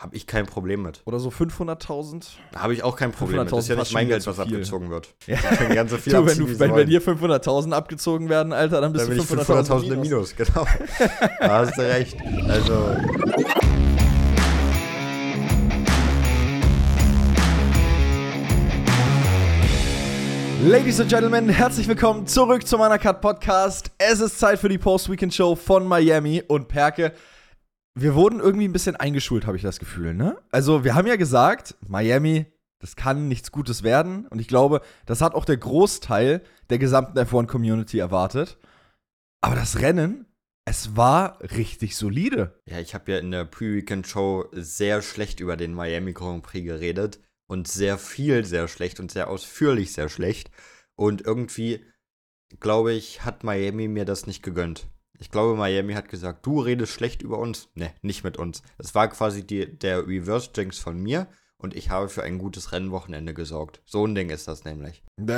Habe ich kein Problem mit. Oder so 500.000? Habe ich auch kein Problem mit. Das ist ja nicht mein Geld, was abgezogen wird. Ja. Ich kann ganz so viel wenn bei dir 500.000 abgezogen werden, Alter, dann bist du 500.000 im Minus. Genau. Da hast du recht. Also... Ladies and Gentlemen, herzlich willkommen zurück zum Undercut Podcast. Es ist Zeit für die Post-Weekend-Show von Miami und Perke. Wir wurden irgendwie ein bisschen eingeschult, habe ich das Gefühl, ne? Also, wir haben ja gesagt, Miami, das kann nichts Gutes werden. Und ich glaube, das hat auch der Großteil der gesamten F1-Community erwartet. Aber das Rennen, es war richtig solide. Ja, ich habe ja in der Pre-Weekend-Show sehr schlecht über den Miami Grand Prix geredet. Und sehr viel sehr schlecht und sehr ausführlich sehr schlecht. Und irgendwie, glaube ich, hat Miami mir das nicht gegönnt. Ich glaube, Miami hat gesagt, du redest schlecht über uns. Ne, nicht mit uns. Es war quasi der Reverse-Jinx von mir und ich habe für ein gutes Rennwochenende gesorgt. So ein Ding ist das nämlich.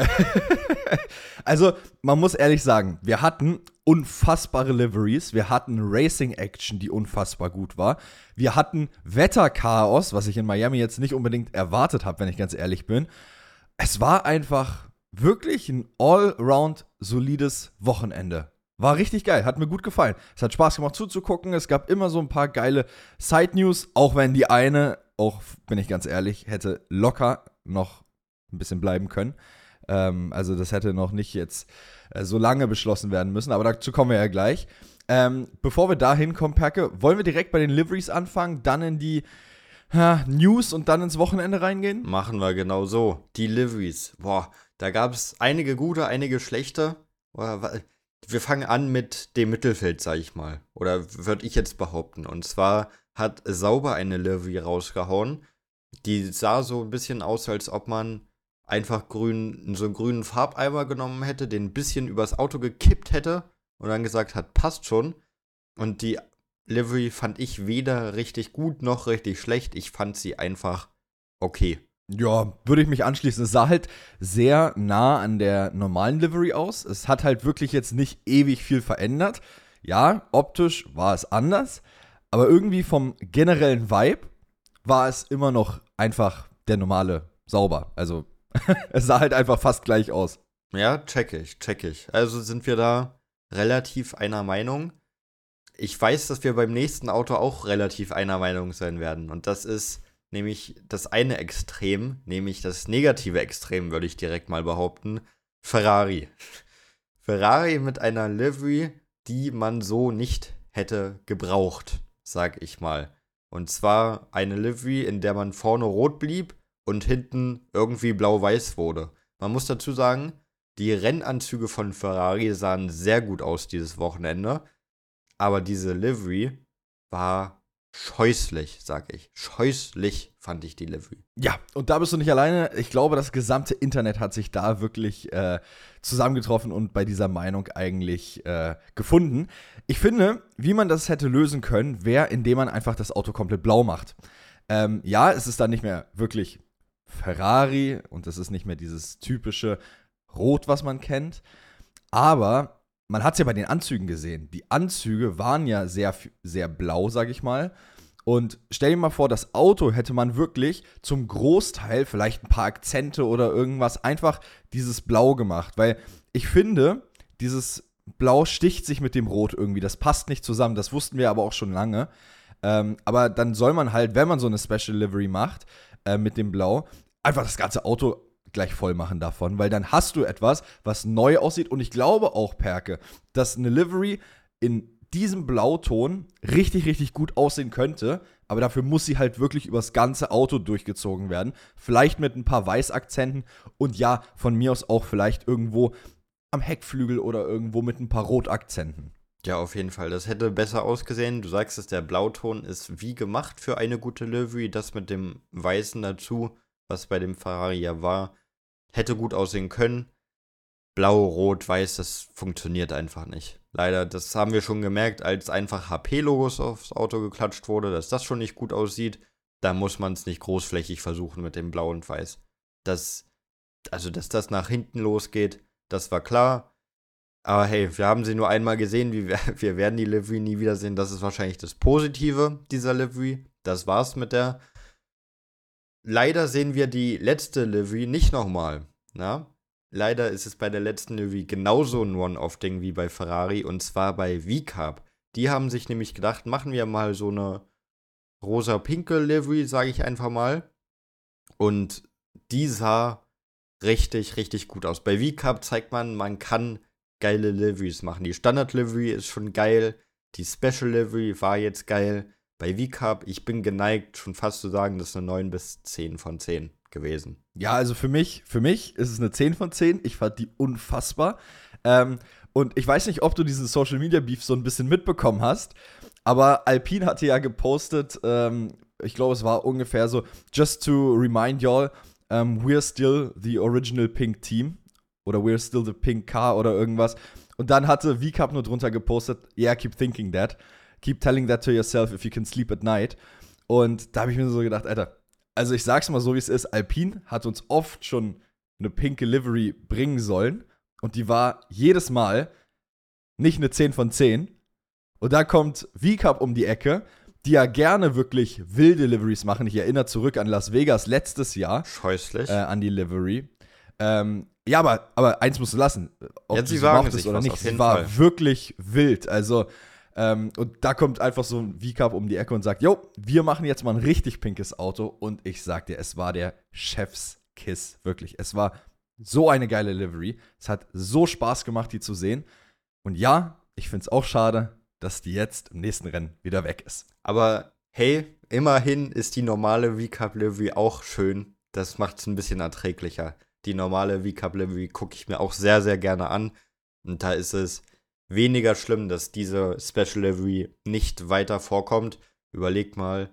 Also, man muss ehrlich sagen, wir hatten unfassbare Liveries, wir hatten Racing-Action, die unfassbar gut war, wir hatten Wetterchaos, was ich in Miami jetzt nicht unbedingt erwartet habe, wenn ich ganz ehrlich bin. Es war einfach wirklich ein all-round solides Wochenende. War richtig geil, hat mir gut gefallen. Es hat Spaß gemacht zuzugucken, es gab immer so ein paar geile Side-News, auch wenn die eine, auch bin ich ganz ehrlich, hätte locker noch ein bisschen bleiben können. Also das hätte noch nicht jetzt so lange beschlossen werden müssen, aber dazu kommen wir ja gleich. Bevor wir da hinkommen, Perke, wollen wir direkt bei den Liveries anfangen, dann in die News und dann ins Wochenende reingehen? Machen wir genau so. Die Liveries, boah, da gab es einige gute, einige schlechte. Wir fangen an mit dem Mittelfeld, sag ich mal. Oder würde ich jetzt behaupten. Und zwar hat Sauber eine Livery rausgehauen. Die sah so ein bisschen aus, als ob man einfach so einen grünen Farbeimer genommen hätte, den ein bisschen übers Auto gekippt hätte und dann gesagt hat, passt schon. Und die Livery fand ich weder richtig gut noch richtig schlecht. Ich fand sie einfach okay. Ja, würde ich mich anschließen. Es sah halt sehr nah an der normalen Livery aus. Es hat halt wirklich jetzt nicht ewig viel verändert. Ja, optisch war es anders, aber irgendwie vom generellen Vibe war es immer noch einfach der normale Sauber. Also es sah halt einfach fast gleich aus. Ja, check ich. Also sind wir da relativ einer Meinung. Ich weiß, dass wir beim nächsten Auto auch relativ einer Meinung sein werden. Und das ist nämlich das eine Extrem, nämlich das negative Extrem, würde ich direkt mal behaupten. Ferrari. Ferrari mit einer Livery, die man so nicht hätte gebraucht, sag ich mal. Und zwar eine Livery, in der man vorne rot blieb und hinten irgendwie blau-weiß wurde. Man muss dazu sagen, die Rennanzüge von Ferrari sahen sehr gut aus dieses Wochenende, aber diese Livery war scheußlich, sag ich. Scheußlich fand ich die Livery. Ja, und da bist du nicht alleine. Ich glaube, das gesamte Internet hat sich da wirklich zusammengetroffen und bei dieser Meinung eigentlich gefunden. Ich finde, wie man das hätte lösen können, wäre, indem man einfach das Auto komplett blau macht. Ja, es ist dann nicht mehr wirklich Ferrari und es ist nicht mehr dieses typische Rot, was man kennt. Aber man hat es ja bei den Anzügen gesehen. Die Anzüge waren ja sehr, sehr blau, sag ich mal. Und stell dir mal vor, das Auto hätte man wirklich zum Großteil vielleicht ein paar Akzente oder irgendwas einfach dieses Blau gemacht. Weil ich finde, dieses Blau sticht sich mit dem Rot irgendwie. Das passt nicht zusammen. Das wussten wir aber auch schon lange. Aber dann soll man halt, wenn man so eine Special Livery macht, mit dem Blau, einfach das ganze Auto gleich voll machen davon, weil dann hast du etwas, was neu aussieht und ich glaube auch, Perke, dass eine Livery in diesem Blauton richtig, richtig gut aussehen könnte, aber dafür muss sie halt wirklich übers ganze Auto durchgezogen werden, vielleicht mit ein paar Weißakzenten und ja, von mir aus auch vielleicht irgendwo am Heckflügel oder irgendwo mit ein paar Rotakzenten. Ja, auf jeden Fall. Das hätte besser ausgesehen. Du sagst es, der Blauton ist wie gemacht für eine gute Livery. Das mit dem Weißen dazu, was bei dem Ferrari ja war, hätte gut aussehen können. Blau, Rot, Weiß, das funktioniert einfach nicht. Leider, das haben wir schon gemerkt, als einfach HP-Logos aufs Auto geklatscht wurde, dass das schon nicht gut aussieht. Da muss man es nicht großflächig versuchen mit dem Blau und Weiß. Dass das nach hinten losgeht, das war klar. Aber hey, wir haben sie nur einmal gesehen, wir werden die Livery nie wiedersehen. Das ist wahrscheinlich das Positive dieser Livery, das war's mit der. Leider sehen wir die letzte Livery nicht nochmal. Leider ist es bei der letzten Livery genauso ein One-Off-Ding wie bei Ferrari, und zwar bei VCAP. Die haben sich nämlich gedacht, machen wir mal so eine rosa-pinke Livery, sage ich einfach mal. Und die sah richtig, richtig gut aus. Bei VCAP zeigt man kann geile Liveries machen. Die Standard-Livery ist schon geil. Die Special-Livery war jetzt geil. Bei VCAP, ich bin geneigt, schon fast zu sagen, das ist eine 9 bis 10 von 10 gewesen. Ja, also für mich ist es eine 10 von 10. Ich fand die unfassbar. Und ich weiß nicht, ob du diesen Social Media Beef so ein bisschen mitbekommen hast, aber Alpine hatte ja gepostet, ich glaube, es war ungefähr so, just to remind y'all, we're still the original pink team oder we're still the pink car oder irgendwas. Und dann hatte VCAP nur drunter gepostet, yeah, keep thinking that. Keep telling that to yourself if you can sleep at night. Und da habe ich mir so gedacht, Alter, also ich sag's mal so, wie es ist, Alpine hat uns oft schon eine pinke Livery bringen sollen und die war jedes Mal nicht eine 10 von 10. Und da kommt VCAP um die Ecke, die ja gerne wirklich wilde Liveries machen. Ich erinnere zurück an Las Vegas letztes Jahr. Scheußlich. An die Livery. Ja, aber eins musst du lassen, ob ja, sie mochtest oder nicht. Sie war Fall wirklich wild. Also, und da kommt einfach so ein VCAP um die Ecke und sagt, jo, wir machen jetzt mal ein richtig pinkes Auto. Und ich sag dir, es war der Chefskiss, wirklich. Es war so eine geile Livery. Es hat so Spaß gemacht, die zu sehen. Und ja, ich find's auch schade, dass die jetzt im nächsten Rennen wieder weg ist. Aber hey, immerhin ist die normale VCAP-Livery auch schön. Das macht es ein bisschen erträglicher. Die normale VCAP-Livery gucke ich mir auch sehr, sehr gerne an. Und da ist es weniger schlimm, dass diese Special Livery nicht weiter vorkommt. Überleg mal,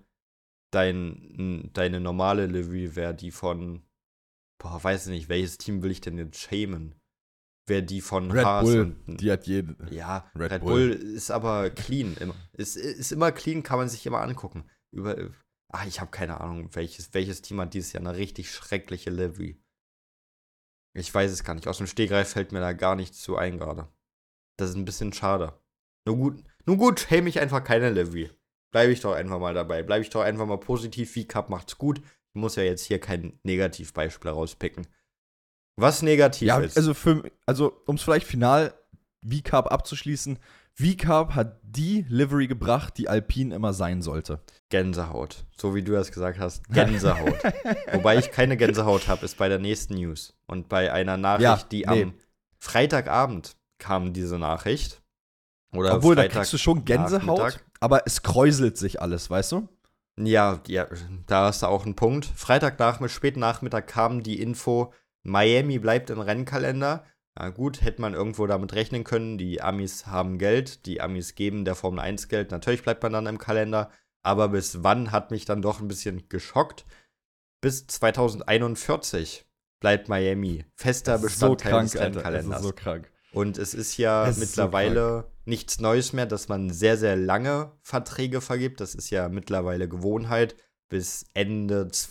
deine normale Livery wäre die von, weiß ich nicht, welches Team will ich denn jetzt shamen? Wäre die von Red Haas Bull, die hat jeden. Ja, Red Bull ist aber clean. Ist immer clean, kann man sich immer angucken. Ich habe keine Ahnung, welches Team hat dieses Jahr eine richtig schreckliche Livery. Ich weiß es gar nicht. Aus dem Stegreif fällt mir da gar nichts zu ein gerade. Das ist ein bisschen schade. Nun gut, hey mich einfach keine Livery. Bleibe ich doch einfach mal dabei. Bleibe ich doch einfach mal positiv. VCAP macht's gut. Ich muss ja jetzt hier kein Negativbeispiel rauspicken. Was negativ ist. Also um es vielleicht final VCAP abzuschließen, VCAP hat die Livery gebracht, die Alpine immer sein sollte. Gänsehaut. So wie du das gesagt hast, Gänsehaut. Wobei ich keine Gänsehaut habe, ist bei der nächsten News. Und bei einer Nachricht, am Freitagabend kam diese Nachricht. Oder obwohl, da kriegst du schon Gänsehaut, Nachmittag. Aber es kräuselt sich alles, weißt du? Ja, da hast du auch einen Punkt. Späten Nachmittag kam die Info, Miami bleibt im Rennkalender. Na gut, hätte man irgendwo damit rechnen können. Die Amis haben Geld, die Amis geben der Formel 1 Geld. Natürlich bleibt man dann im Kalender. Aber bis wann hat mich dann doch ein bisschen geschockt. Bis 2041 bleibt Miami fester Bestandteil des Rennkalenders. Das ist so krank. Und es ist ja mittlerweile nichts Neues mehr, dass man sehr, sehr lange Verträge vergibt. Das ist ja mittlerweile Gewohnheit, bis Ende der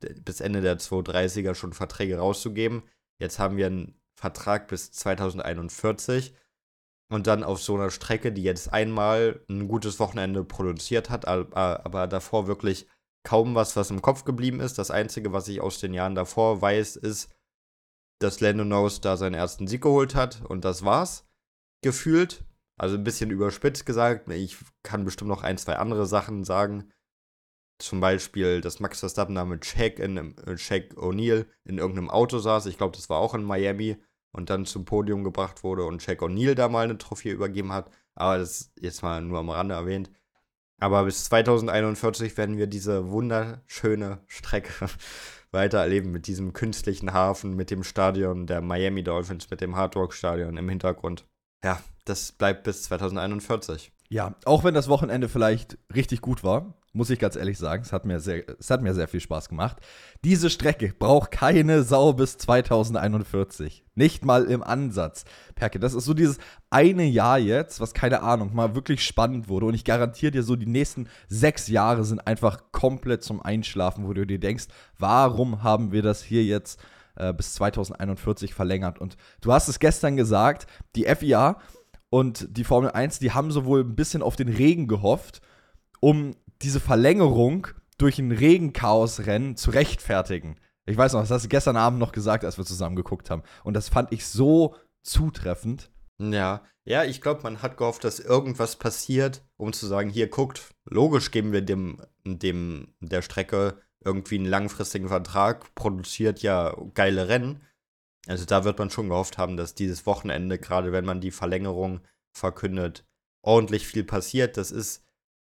2030er schon Verträge rauszugeben. Jetzt haben wir einen Vertrag bis 2041 und dann auf so einer Strecke, die jetzt einmal ein gutes Wochenende produziert hat, aber davor wirklich kaum was im Kopf geblieben ist. Das Einzige, was ich aus den Jahren davor weiß, ist, dass Lando Norris da seinen ersten Sieg geholt hat und das war's, gefühlt. Also ein bisschen überspitzt gesagt. Ich kann bestimmt noch 1, 2 andere Sachen sagen. Zum Beispiel, dass Max Verstappen da mit Shaq O'Neal in irgendeinem Auto saß. Ich glaube, das war auch in Miami und dann zum Podium gebracht wurde und Shaq O'Neal da mal eine Trophäe übergeben hat. Aber das ist jetzt mal nur am Rande erwähnt. Aber bis 2041 werden wir diese wunderschöne Strecke weiter erleben mit diesem künstlichen Hafen, mit dem Stadion der Miami Dolphins, mit dem Hard Rock Stadion im Hintergrund. Ja, das bleibt bis 2041. Ja, auch wenn das Wochenende vielleicht richtig gut war, muss ich ganz ehrlich sagen, es hat mir sehr viel Spaß gemacht. Diese Strecke braucht keine Sau bis 2041. Nicht mal im Ansatz. Perke, das ist so dieses eine Jahr jetzt, was, keine Ahnung, mal wirklich spannend wurde. Und ich garantiere dir so, die nächsten 6 Jahre sind einfach komplett zum Einschlafen, wo du dir denkst, warum haben wir das hier jetzt bis 2041 verlängert? Und du hast es gestern gesagt, die FIA und die Formel 1, die haben sowohl ein bisschen auf den Regen gehofft, um diese Verlängerung durch ein Regenchaos-Rennen zu rechtfertigen. Ich weiß noch, das hast du gestern Abend noch gesagt, als wir zusammen geguckt haben. Und das fand ich so zutreffend. Ja, ich glaube, man hat gehofft, dass irgendwas passiert, um zu sagen, hier guckt, logisch geben wir der Strecke irgendwie einen langfristigen Vertrag, produziert ja geile Rennen. Also da wird man schon gehofft haben, dass dieses Wochenende, gerade wenn man die Verlängerung verkündet, ordentlich viel passiert. Das ist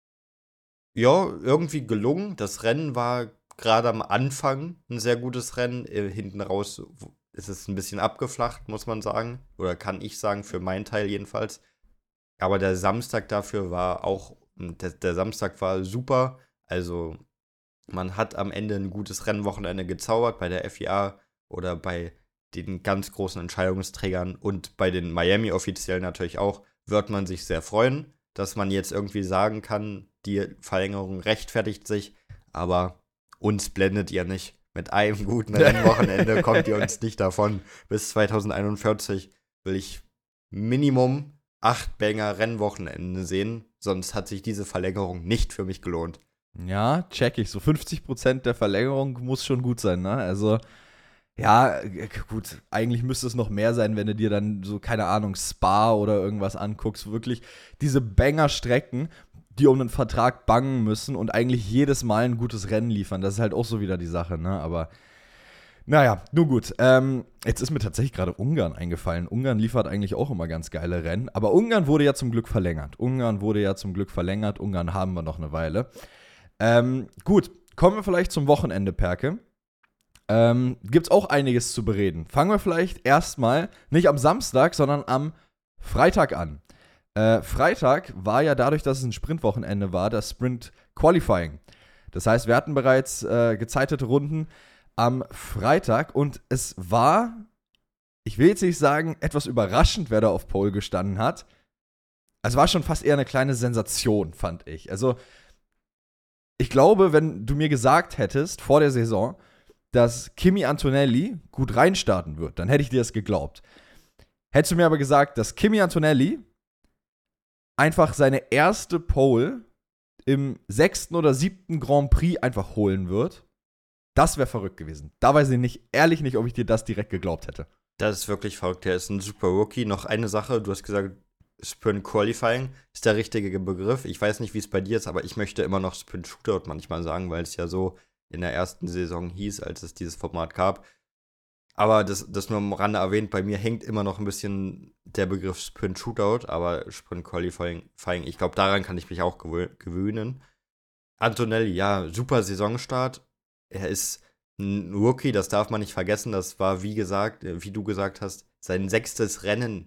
ja irgendwie gelungen. Das Rennen war gerade am Anfang ein sehr gutes Rennen. Hinten raus ist es ein bisschen abgeflacht, muss man sagen. Oder kann ich sagen, für meinen Teil jedenfalls. Aber der Samstag dafür war auch, der Samstag war super. Also man hat am Ende ein gutes Rennwochenende gezaubert bei der FIA oder bei den ganz großen Entscheidungsträgern und bei den Miami-Offiziellen natürlich auch, wird man sich sehr freuen, dass man jetzt irgendwie sagen kann, die Verlängerung rechtfertigt sich, aber uns blendet ihr nicht. Mit einem guten Rennwochenende kommt ihr uns nicht davon. Bis 2041 will ich Minimum 8 Banger Rennwochenende sehen, sonst hat sich diese Verlängerung nicht für mich gelohnt. Ja, check ich. So 50% der Verlängerung muss schon gut sein, ne? Also, ja, gut, eigentlich müsste es noch mehr sein, wenn du dir dann so, keine Ahnung, Spa oder irgendwas anguckst. Wirklich diese Banger-Strecken, die um einen Vertrag bangen müssen und eigentlich jedes Mal ein gutes Rennen liefern. Das ist halt auch so wieder die Sache, ne? Aber, naja, nun gut. Jetzt ist mir tatsächlich gerade Ungarn eingefallen. Ungarn liefert eigentlich auch immer ganz geile Rennen. Aber Ungarn wurde ja zum Glück verlängert. Ungarn haben wir noch eine Weile. Gut, kommen wir vielleicht zum Wochenende, Perke. Gibt's auch einiges zu bereden. Fangen wir vielleicht erstmal nicht am Samstag, sondern am Freitag an. Freitag war ja dadurch, dass es ein Sprintwochenende war, das Sprint Qualifying. Das heißt, wir hatten bereits gezeitete Runden am Freitag und es war, ich will jetzt nicht sagen, etwas überraschend, wer da auf Pole gestanden hat. Es war schon fast eher eine kleine Sensation, fand ich. Also, ich glaube, wenn du mir gesagt hättest vor der Saison, dass Kimi Antonelli gut reinstarten wird, dann hätte ich dir das geglaubt. Hättest du mir aber gesagt, dass Kimi Antonelli einfach seine erste Pole im 6. oder 7. Grand Prix einfach holen wird, das wäre verrückt gewesen. Da weiß ich ehrlich nicht, ob ich dir das direkt geglaubt hätte. Das ist wirklich verrückt. Der ist ein super Rookie. Noch eine Sache, du hast gesagt, Sprint Qualifying ist der richtige Begriff. Ich weiß nicht, wie es bei dir ist, aber ich möchte immer noch Sprint Shootout manchmal sagen, weil es ja so in der ersten Saison hieß, als es dieses Format gab. Aber das nur am Rande erwähnt, bei mir hängt immer noch ein bisschen der Begriff Sprint Shootout, aber Sprint Qualifying, ich glaube, daran kann ich mich auch gewöhnen. Antonelli, ja, super Saisonstart. Er ist ein Rookie, das darf man nicht vergessen. Das war, wie du gesagt hast, sein 6.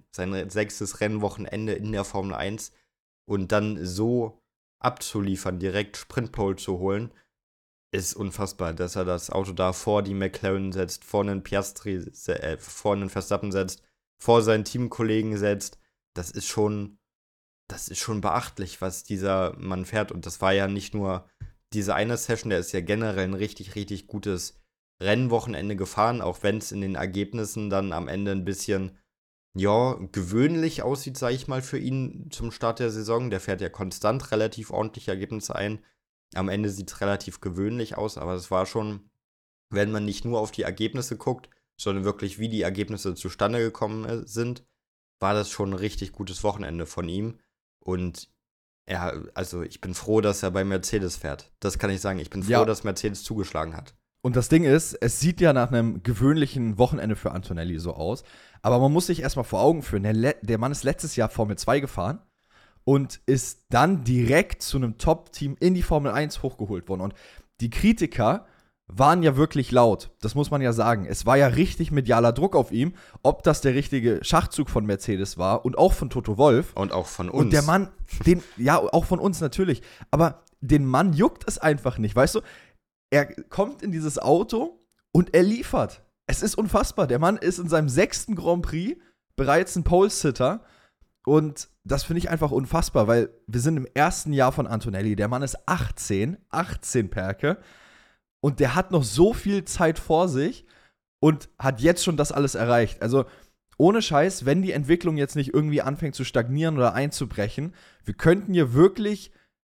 Rennwochenende in der Formel 1 und dann so abzuliefern, direkt Sprintpole zu holen, ist unfassbar, dass er das Auto da vor die McLaren setzt, vor einen Piastri, vor einen Verstappen setzt, vor seinen Teamkollegen setzt. Das ist schon beachtlich, was dieser Mann fährt. Und das war ja nicht nur diese eine Session, der ist ja generell ein richtig, richtig gutes Rennwochenende gefahren, auch wenn es in den Ergebnissen dann am Ende ein bisschen, ja, gewöhnlich aussieht, sag ich mal, für ihn zum Start der Saison. Der fährt ja konstant relativ ordentliche Ergebnisse ein. Am Ende sieht es relativ gewöhnlich aus, aber es war schon, wenn man nicht nur auf die Ergebnisse guckt, sondern wirklich, wie die Ergebnisse zustande gekommen sind, war das schon ein richtig gutes Wochenende von ihm. Und ja, also ich bin froh, dass er bei Mercedes fährt. Das kann ich sagen. Ich bin froh, dass Mercedes zugeschlagen hat. Und das Ding ist, es sieht ja nach einem gewöhnlichen Wochenende für Antonelli so aus, aber man muss sich erstmal vor Augen führen, der Mann ist letztes Jahr Formel 2 gefahren und ist dann direkt zu einem Top-Team in die Formel 1 hochgeholt worden. Und die Kritiker waren ja wirklich laut, das muss man ja sagen. Es war ja richtig medialer Druck auf ihm, ob das der richtige Schachzug von Mercedes war und auch von Toto Wolff. Und auch von uns. Und der Mann, auch von uns natürlich, aber den Mann juckt es einfach nicht, weißt du? Er kommt in dieses Auto und er liefert. Es ist unfassbar. Der Mann ist in seinem 6. Grand Prix bereits ein Pole-Sitter. Und das finde ich einfach unfassbar, weil wir sind im ersten Jahr von Antonelli. Der Mann ist 18 Perke. Und der hat noch so viel Zeit vor sich und hat jetzt schon das alles erreicht. Also ohne Scheiß, wenn die Entwicklung jetzt nicht irgendwie anfängt zu stagnieren oder einzubrechen, wir könnten hier wirklich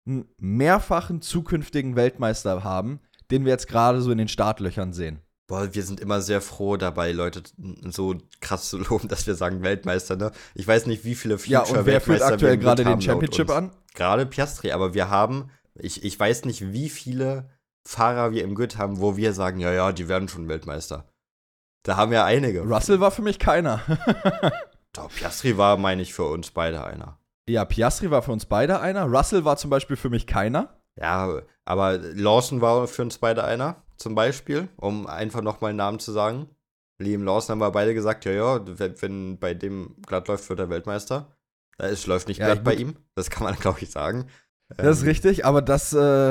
einen mehrfachen zukünftigen Weltmeister haben, den wir jetzt gerade so in den Startlöchern sehen. Boah, wir sind immer sehr froh dabei, Leute so krass zu loben, dass wir sagen Weltmeister, ne? Ich weiß nicht, wie viele Ja, und wer führt aktuell gerade den Championship an? Gerade Piastri, aber wir haben, ich weiß nicht, wie viele Fahrer wir im Grid haben, wo wir sagen, ja, die werden schon Weltmeister. Da haben wir einige. Russell war für mich keiner. Doch, Piastri war, meine ich, für uns beide einer. Ja, Piastri war für uns beide einer. Russell war zum Beispiel für mich keiner. Ja, aber Lawson war für uns beide einer, zum Beispiel, um einfach nochmal einen Namen zu sagen. Liam Lawson haben wir beide gesagt, ja, wenn bei dem glatt läuft, wird er Weltmeister. Es läuft nicht glatt bei ihm, das kann man, glaube ich, sagen. Das ist richtig, aber das,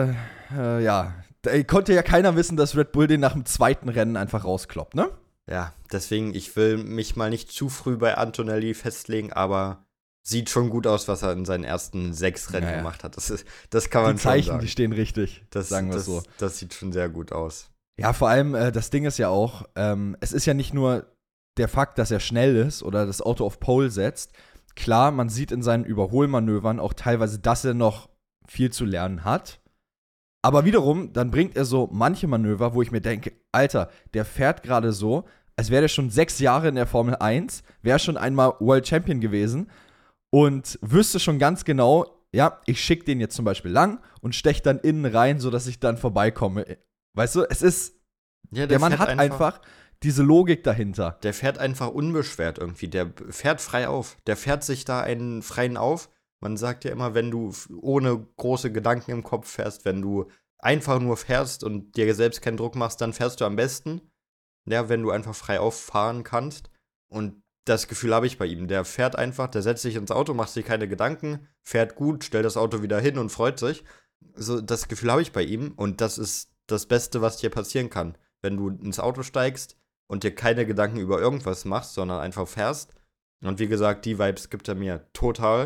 da konnte ja keiner wissen, dass Red Bull den nach dem zweiten Rennen einfach rauskloppt, ne? Ja, deswegen, ich will mich mal nicht zu früh bei Antonelli festlegen, aber sieht schon gut aus, was er in seinen ersten 6 Rennen gemacht hat. Das kann man schon sagen. Die Zeichen, die stehen richtig, sagen wir so. Das sieht schon sehr gut aus. Ja, vor allem, das Ding ist ja auch, es ist ja nicht nur der Fakt, dass er schnell ist oder das Auto auf Pole setzt. Klar, man sieht in seinen Überholmanövern auch teilweise, dass er noch viel zu lernen hat. Aber wiederum, dann bringt er so manche Manöver, wo ich mir denke, Alter, der fährt gerade so, als wäre der schon 6 Jahre in der Formel 1, wäre schon einmal World Champion gewesen und wüsste schon ganz genau, ja, ich schicke den jetzt zum Beispiel lang und steche dann innen rein, sodass ich dann vorbeikomme. Weißt du, es ist, ja, der Mann hat einfach diese Logik dahinter. Der fährt einfach unbeschwert irgendwie, der fährt frei auf, der fährt sich da einen freien auf. Man sagt ja immer, wenn du ohne große Gedanken im Kopf fährst, wenn du einfach nur fährst und dir selbst keinen Druck machst, dann fährst du am besten. Ja, wenn du einfach frei auffahren kannst. Und das Gefühl habe ich bei ihm. Der fährt einfach, der setzt sich ins Auto, macht sich keine Gedanken, fährt gut, stellt das Auto wieder hin und freut sich. So, das Gefühl habe ich bei ihm. Und das ist das Beste, was dir passieren kann. Wenn du ins Auto steigst und dir keine Gedanken über irgendwas machst, sondern einfach fährst. Und wie gesagt, die Vibes gibt er mir total.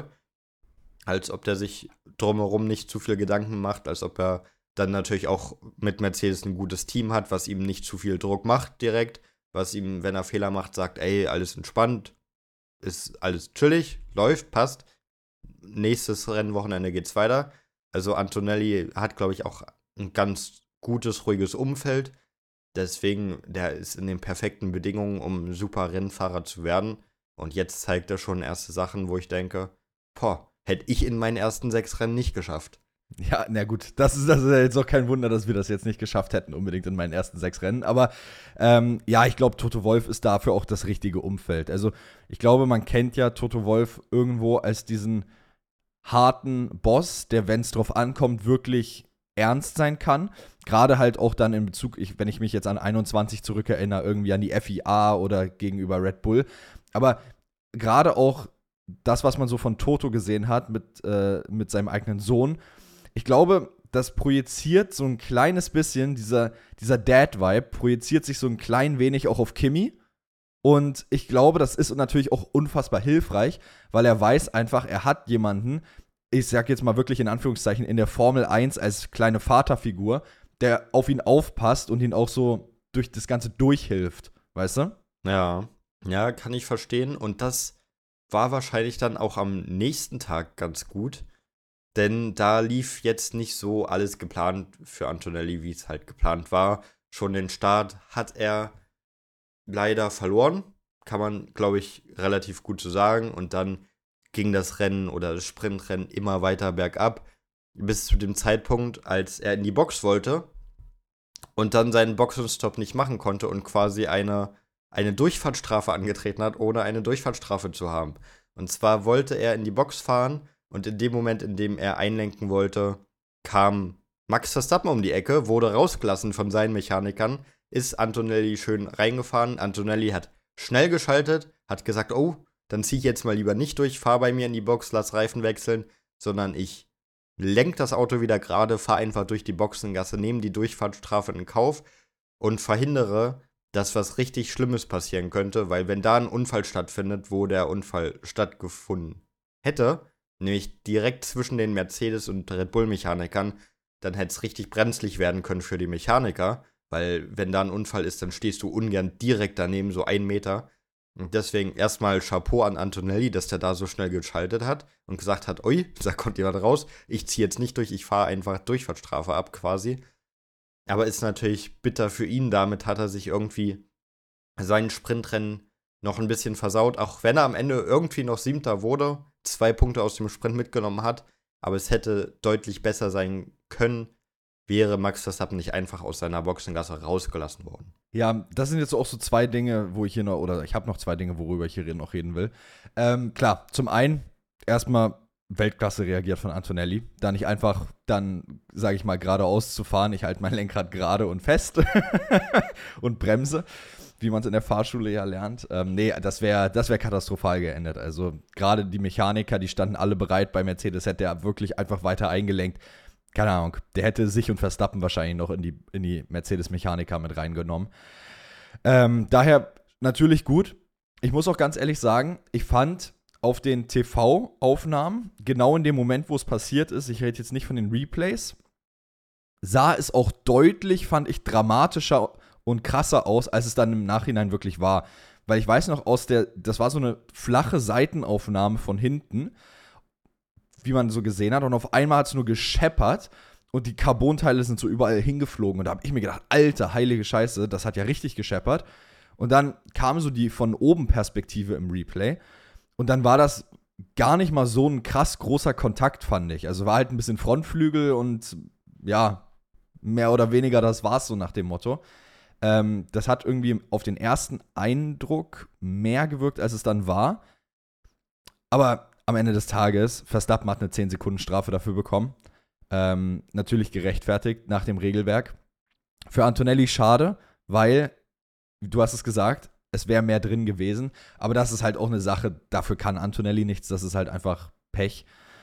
Als ob der sich drumherum nicht zu viel Gedanken macht, als ob er dann natürlich auch mit Mercedes ein gutes Team hat, was ihm nicht zu viel Druck macht direkt, was ihm, wenn er Fehler macht, sagt, ey, alles entspannt, ist alles chillig, läuft, passt. Nächstes Rennwochenende geht's weiter. Also Antonelli hat, glaube ich, auch ein ganz gutes, ruhiges Umfeld. Deswegen, der ist in den perfekten Bedingungen, um ein super Rennfahrer zu werden. Und jetzt zeigt er schon erste Sachen, wo ich denke, hätte ich in meinen ersten 6 Rennen nicht geschafft. Ja, na gut, das ist ja jetzt auch kein Wunder, dass wir das jetzt nicht geschafft hätten, unbedingt in meinen ersten 6 Rennen. Aber ich glaube, Toto Wolff ist dafür auch das richtige Umfeld. Also ich glaube, man kennt ja Toto Wolff irgendwo als diesen harten Boss, der, wenn es drauf ankommt, wirklich ernst sein kann. Gerade halt auch dann in Bezug, wenn ich mich jetzt an 21 zurückerinnere, irgendwie an die FIA oder gegenüber Red Bull. Aber gerade auch das, was man so von Toto gesehen hat mit seinem eigenen Sohn, ich glaube, das projiziert so ein kleines bisschen, dieser Dad-Vibe projiziert sich so ein klein wenig auch auf Kimi. Und ich glaube, das ist natürlich auch unfassbar hilfreich, weil er weiß einfach, er hat jemanden, ich sag jetzt mal wirklich in Anführungszeichen, in der Formel 1 als kleine Vaterfigur, der auf ihn aufpasst und ihn auch so durch das Ganze durchhilft, weißt du? Ja, kann ich verstehen. Und das war wahrscheinlich dann auch am nächsten Tag ganz gut, denn da lief jetzt nicht so alles geplant für Antonelli, wie es halt geplant war. Schon den Start hat er leider verloren, kann man, glaube ich, relativ gut so sagen. Und dann ging das Rennen oder das Sprintrennen immer weiter bergab, bis zu dem Zeitpunkt, als er in die Box wollte und dann seinen Boxenstopp nicht machen konnte und quasi eine Durchfahrtsstrafe angetreten hat, ohne eine Durchfahrtsstrafe zu haben. Und zwar wollte er in die Box fahren und in dem Moment, in dem er einlenken wollte, kam Max Verstappen um die Ecke, wurde rausgelassen von seinen Mechanikern, ist Antonelli schön reingefahren. Antonelli hat schnell geschaltet, hat gesagt, oh, dann zieh ich jetzt mal lieber nicht durch, fahr bei mir in die Box, lass Reifen wechseln, sondern ich lenk das Auto wieder gerade, fahr einfach durch die Boxengasse, nehme die Durchfahrtsstrafe in Kauf und verhindere, dass was richtig Schlimmes passieren könnte, weil wenn da ein Unfall stattfindet, wo der Unfall stattgefunden hätte, nämlich direkt zwischen den Mercedes- und Red Bull-Mechanikern, dann hätte es richtig brenzlig werden können für die Mechaniker, weil wenn da ein Unfall ist, dann stehst du ungern direkt daneben, so 1 Meter. Und deswegen erstmal Chapeau an Antonelli, dass der da so schnell geschaltet hat und gesagt hat, ui, da kommt jemand raus, ich ziehe jetzt nicht durch, ich fahre einfach Durchfahrtsstrafe ab quasi. Aber ist natürlich bitter für ihn, damit hat er sich irgendwie sein Sprintrennen noch ein bisschen versaut, auch wenn er am Ende irgendwie noch 7. wurde, 2 Punkte aus dem Sprint mitgenommen hat, aber es hätte deutlich besser sein können, wäre Max Verstappen nicht einfach aus seiner Boxengasse rausgelassen worden. Ja, das sind jetzt auch so 2 Dinge, wo ich hier noch, oder ich habe noch 2 Dinge, worüber ich hier noch reden will. Klar, zum einen erstmal Weltklasse reagiert von Antonelli. Da nicht einfach dann, sage ich mal, geradeaus zu fahren. Ich halte mein Lenkrad gerade und fest und bremse, wie man es in der Fahrschule ja lernt. Nee, das wär katastrophal geendet. Also gerade die Mechaniker, die standen alle bereit. Bei Mercedes hätte er wirklich einfach weiter eingelenkt. Keine Ahnung, der hätte sich und Verstappen wahrscheinlich noch in die Mercedes-Mechaniker mit reingenommen. Daher natürlich gut. Ich muss auch ganz ehrlich sagen, ich fand auf den TV-Aufnahmen, genau in dem Moment, wo es passiert ist, ich rede jetzt nicht von den Replays, sah es auch deutlich, fand ich, dramatischer und krasser aus, als es dann im Nachhinein wirklich war. Weil ich weiß noch, das war so eine flache Seitenaufnahme von hinten, wie man so gesehen hat, und auf einmal hat es nur gescheppert und die Carbonteile sind so überall hingeflogen. Und da habe ich mir gedacht, alter, heilige Scheiße, das hat ja richtig gescheppert. Und dann kam so die von oben Perspektive im Replay. Und dann war das gar nicht mal so ein krass großer Kontakt, fand ich. Also war halt ein bisschen Frontflügel und ja, mehr oder weniger das war's so nach dem Motto. Das hat irgendwie auf den ersten Eindruck mehr gewirkt, als es dann war. Aber am Ende des Tages, Verstappen hat eine 10-Sekunden-Strafe dafür bekommen. Natürlich gerechtfertigt nach dem Regelwerk. Für Antonelli schade, weil, du hast es gesagt, es wäre mehr drin gewesen. Aber das ist halt auch eine Sache, dafür kann Antonelli nichts, das ist halt einfach Pech.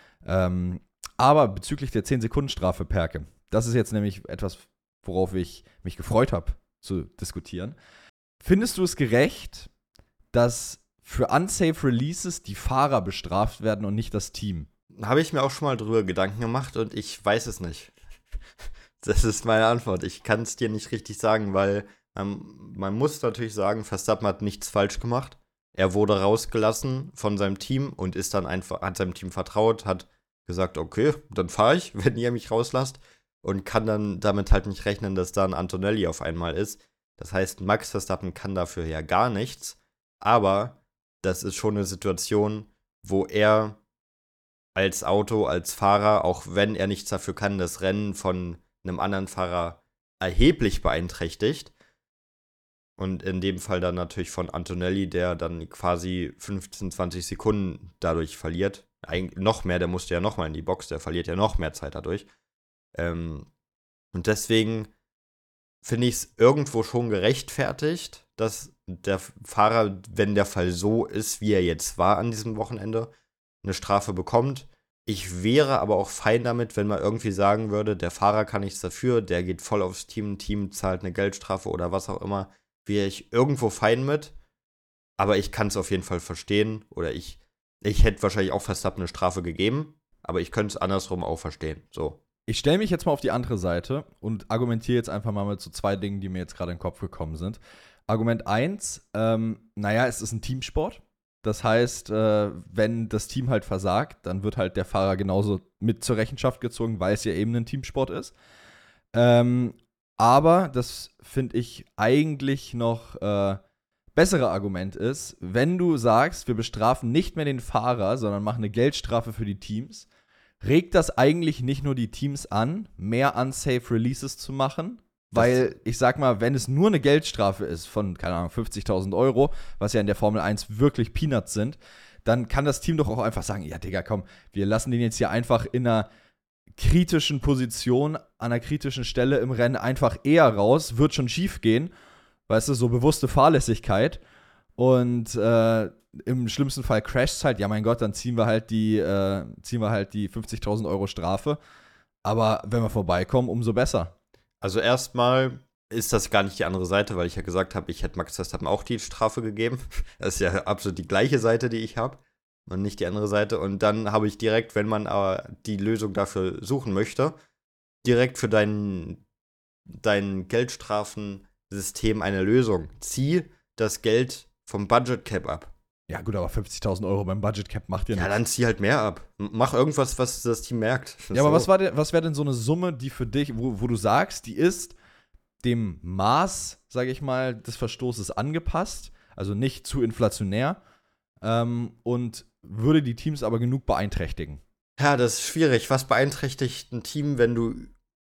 Aber bezüglich der 10-Sekunden-Strafe, Perke, das ist jetzt nämlich etwas, worauf ich mich gefreut habe zu diskutieren. Findest du es gerecht, dass für unsafe Releases die Fahrer bestraft werden und nicht das Team? Habe ich mir auch schon mal drüber Gedanken gemacht und ich weiß es nicht. Das ist meine Antwort. Ich kann es dir nicht richtig sagen, weil man muss natürlich sagen, Verstappen hat nichts falsch gemacht. Er wurde rausgelassen von seinem Team und ist dann einfach, hat seinem Team vertraut, hat gesagt, okay, dann fahre ich, wenn ihr mich rauslasst, und kann dann damit halt nicht rechnen, dass da ein Antonelli auf einmal ist. Das heißt, Max Verstappen kann dafür ja gar nichts, aber das ist schon eine Situation, wo er als Auto, als Fahrer, auch wenn er nichts dafür kann, das Rennen von einem anderen Fahrer erheblich beeinträchtigt. Und in dem Fall dann natürlich von Antonelli, der dann quasi 15, 20 Sekunden dadurch verliert. Eigentlich noch mehr, der musste ja noch mal in die Box, der verliert ja noch mehr Zeit dadurch. Und deswegen finde ich es irgendwo schon gerechtfertigt, dass der Fahrer, wenn der Fall so ist, wie er jetzt war an diesem Wochenende, eine Strafe bekommt. Ich wäre aber auch fein damit, wenn man irgendwie sagen würde, der Fahrer kann nichts dafür, der geht voll aufs Team zahlt eine Geldstrafe oder was auch immer, wäre ich irgendwo fein mit. Aber ich kann es auf jeden Fall verstehen, oder ich hätte wahrscheinlich auch Verstappen eine Strafe gegeben, aber ich könnte es andersrum auch verstehen. So. Ich stelle mich jetzt mal auf die andere Seite und argumentiere jetzt einfach mal mit so 2 Dingen, die mir jetzt gerade in den Kopf gekommen sind. Argument 1, es ist ein Teamsport. Das heißt, wenn das Team halt versagt, dann wird halt der Fahrer genauso mit zur Rechenschaft gezogen, weil es ja eben ein Teamsport ist. Aber das finde ich eigentlich noch bessere Argument ist, wenn du sagst, wir bestrafen nicht mehr den Fahrer, sondern machen eine Geldstrafe für die Teams, regt das eigentlich nicht nur die Teams an, mehr unsafe Releases zu machen? Weil, ich sag mal, wenn es nur eine Geldstrafe ist von, keine Ahnung, 50.000 €, was ja in der Formel 1 wirklich Peanuts sind, dann kann das Team doch auch einfach sagen, ja, Digga, komm, wir lassen den jetzt hier einfach in einer kritischen Position, an einer kritischen Stelle im Rennen einfach eher raus, wird schon schief gehen, weißt du, so bewusste Fahrlässigkeit. Und im schlimmsten Fall crasht es halt, ja mein Gott, dann ziehen wir halt die 50.000 € Strafe. Aber wenn wir vorbeikommen, umso besser. Also erstmal ist das gar nicht die andere Seite, weil ich ja gesagt habe, ich hätte Max Verstappen auch die Strafe gegeben. Das ist ja absolut die gleiche Seite, die ich habe und nicht die andere Seite. Und dann habe ich direkt, wenn man aber die Lösung dafür suchen möchte, direkt für dein Geldstrafensystem eine Lösung. Zieh das Geld vom Budget Cap ab. Ja, gut, aber 50.000 Euro beim Budget Cap macht ja Ja, nichts. dann zieh halt mehr ab. Mach irgendwas, was das Team merkt. Ja, aber was wäre denn so eine Summe, die für dich, wo du sagst, die ist dem Maß, sage ich mal, des Verstoßes angepasst, also nicht zu inflationär, und würde die Teams aber genug beeinträchtigen? Ja, das ist schwierig. Was beeinträchtigt ein Team, wenn du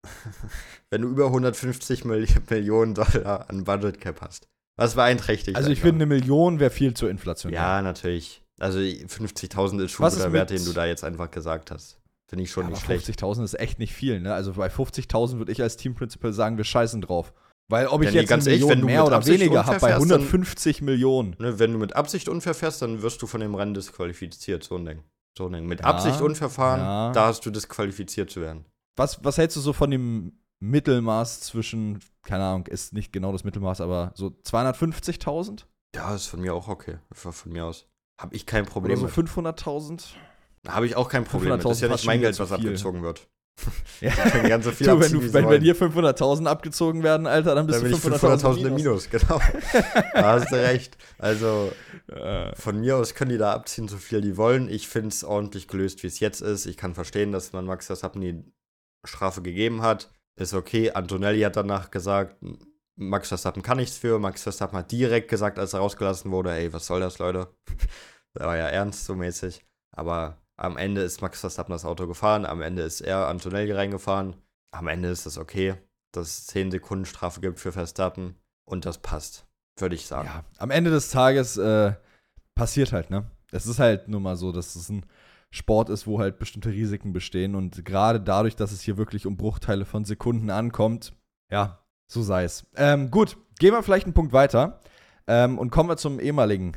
über 150 Millionen Dollar an Budget Cap hast? Was beeinträchtigt? Also ich finde, 1 Million wäre viel zu inflationär. Ja, natürlich. Also 50.000 ist schon Was guter ist Wert, mit- den du da jetzt einfach gesagt hast. Finde ich schon Aber nicht schlecht. 50.000 ist echt nicht viel, ne? Also bei 50.000 würde ich als Teamprincipal sagen, wir scheißen drauf. Weil ob ich Ja, nee, jetzt eine ganz ehrlich, Million wenn du mehr mit oder Absicht weniger habe, bei unfair fährst, dann- 150 Millionen. Ne, wenn du mit Absicht unfair fährst, dann wirst du von dem Rennen disqualifiziert. So ein Ding. Mit Ja, Absicht unfair fahren, ja. da hast du disqualifiziert zu werden. Was hältst du so von dem Mittelmaß zwischen, keine Ahnung, ist nicht genau das Mittelmaß, aber so 250.000? Ja, ist von mir auch okay. Von mir aus. Habe ich kein Problem Oder so mit. 500.000? Habe ich auch kein Problem mit. Das ist ja 500.000 nicht mein Geld, fast was schon wieder abgezogen wird. Ja. Die können gern so viel Du, abziehen, wie sie wenn wollen. dir 500.000 abgezogen werden, Alter, dann bist Dann bin du ich 500.000 500.000 im Minus. Minus, genau. Da hast du recht. Also, Äh, von mir aus können die da abziehen, so viel die wollen. Ich finde es ordentlich gelöst, wie es jetzt ist. Ich kann verstehen, dass man Max Verstappen die Strafe gegeben hat. Ist okay. Antonelli hat danach gesagt, Max Verstappen kann nichts für. Max Verstappen hat direkt gesagt, als er rausgelassen wurde, ey, was soll das, Leute? Das war ja ernst, so mäßig. Aber am Ende ist Max Verstappen das Auto gefahren. Am Ende ist er Antonelli reingefahren. Am Ende ist es okay, dass es 10 Sekunden Strafe gibt für Verstappen. Und das passt, würde ich sagen. ja, am Ende des Tages passiert halt, ne? Es ist halt nur mal so, dass es ein Sport ist, wo halt bestimmte Risiken bestehen. Und gerade dadurch, dass es hier wirklich um Bruchteile von Sekunden ankommt, ja, so sei es. Gut, gehen wir vielleicht einen Punkt weiter und kommen wir zum ehemaligen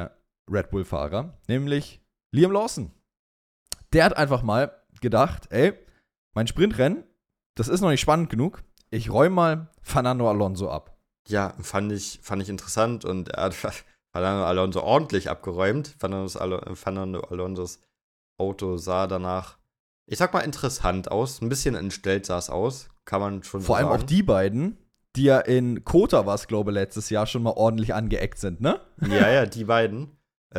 Red Bull-Fahrer, nämlich Liam Lawson. Der hat einfach mal gedacht, ey, mein Sprintrennen, das ist noch nicht spannend genug. Ich räume mal Fernando Alonso ab. Ja, fand ich interessant und er hat Fernando Alonso ordentlich abgeräumt. Fernando Alonsos Auto sah danach, ich sag mal, interessant aus. Ein bisschen entstellt sah es aus, kann man schon Vor sagen. allem auch die beiden, die ja in Kota, was glaube ich, letztes Jahr schon mal ordentlich angeeckt sind, ne? Ja, die beiden.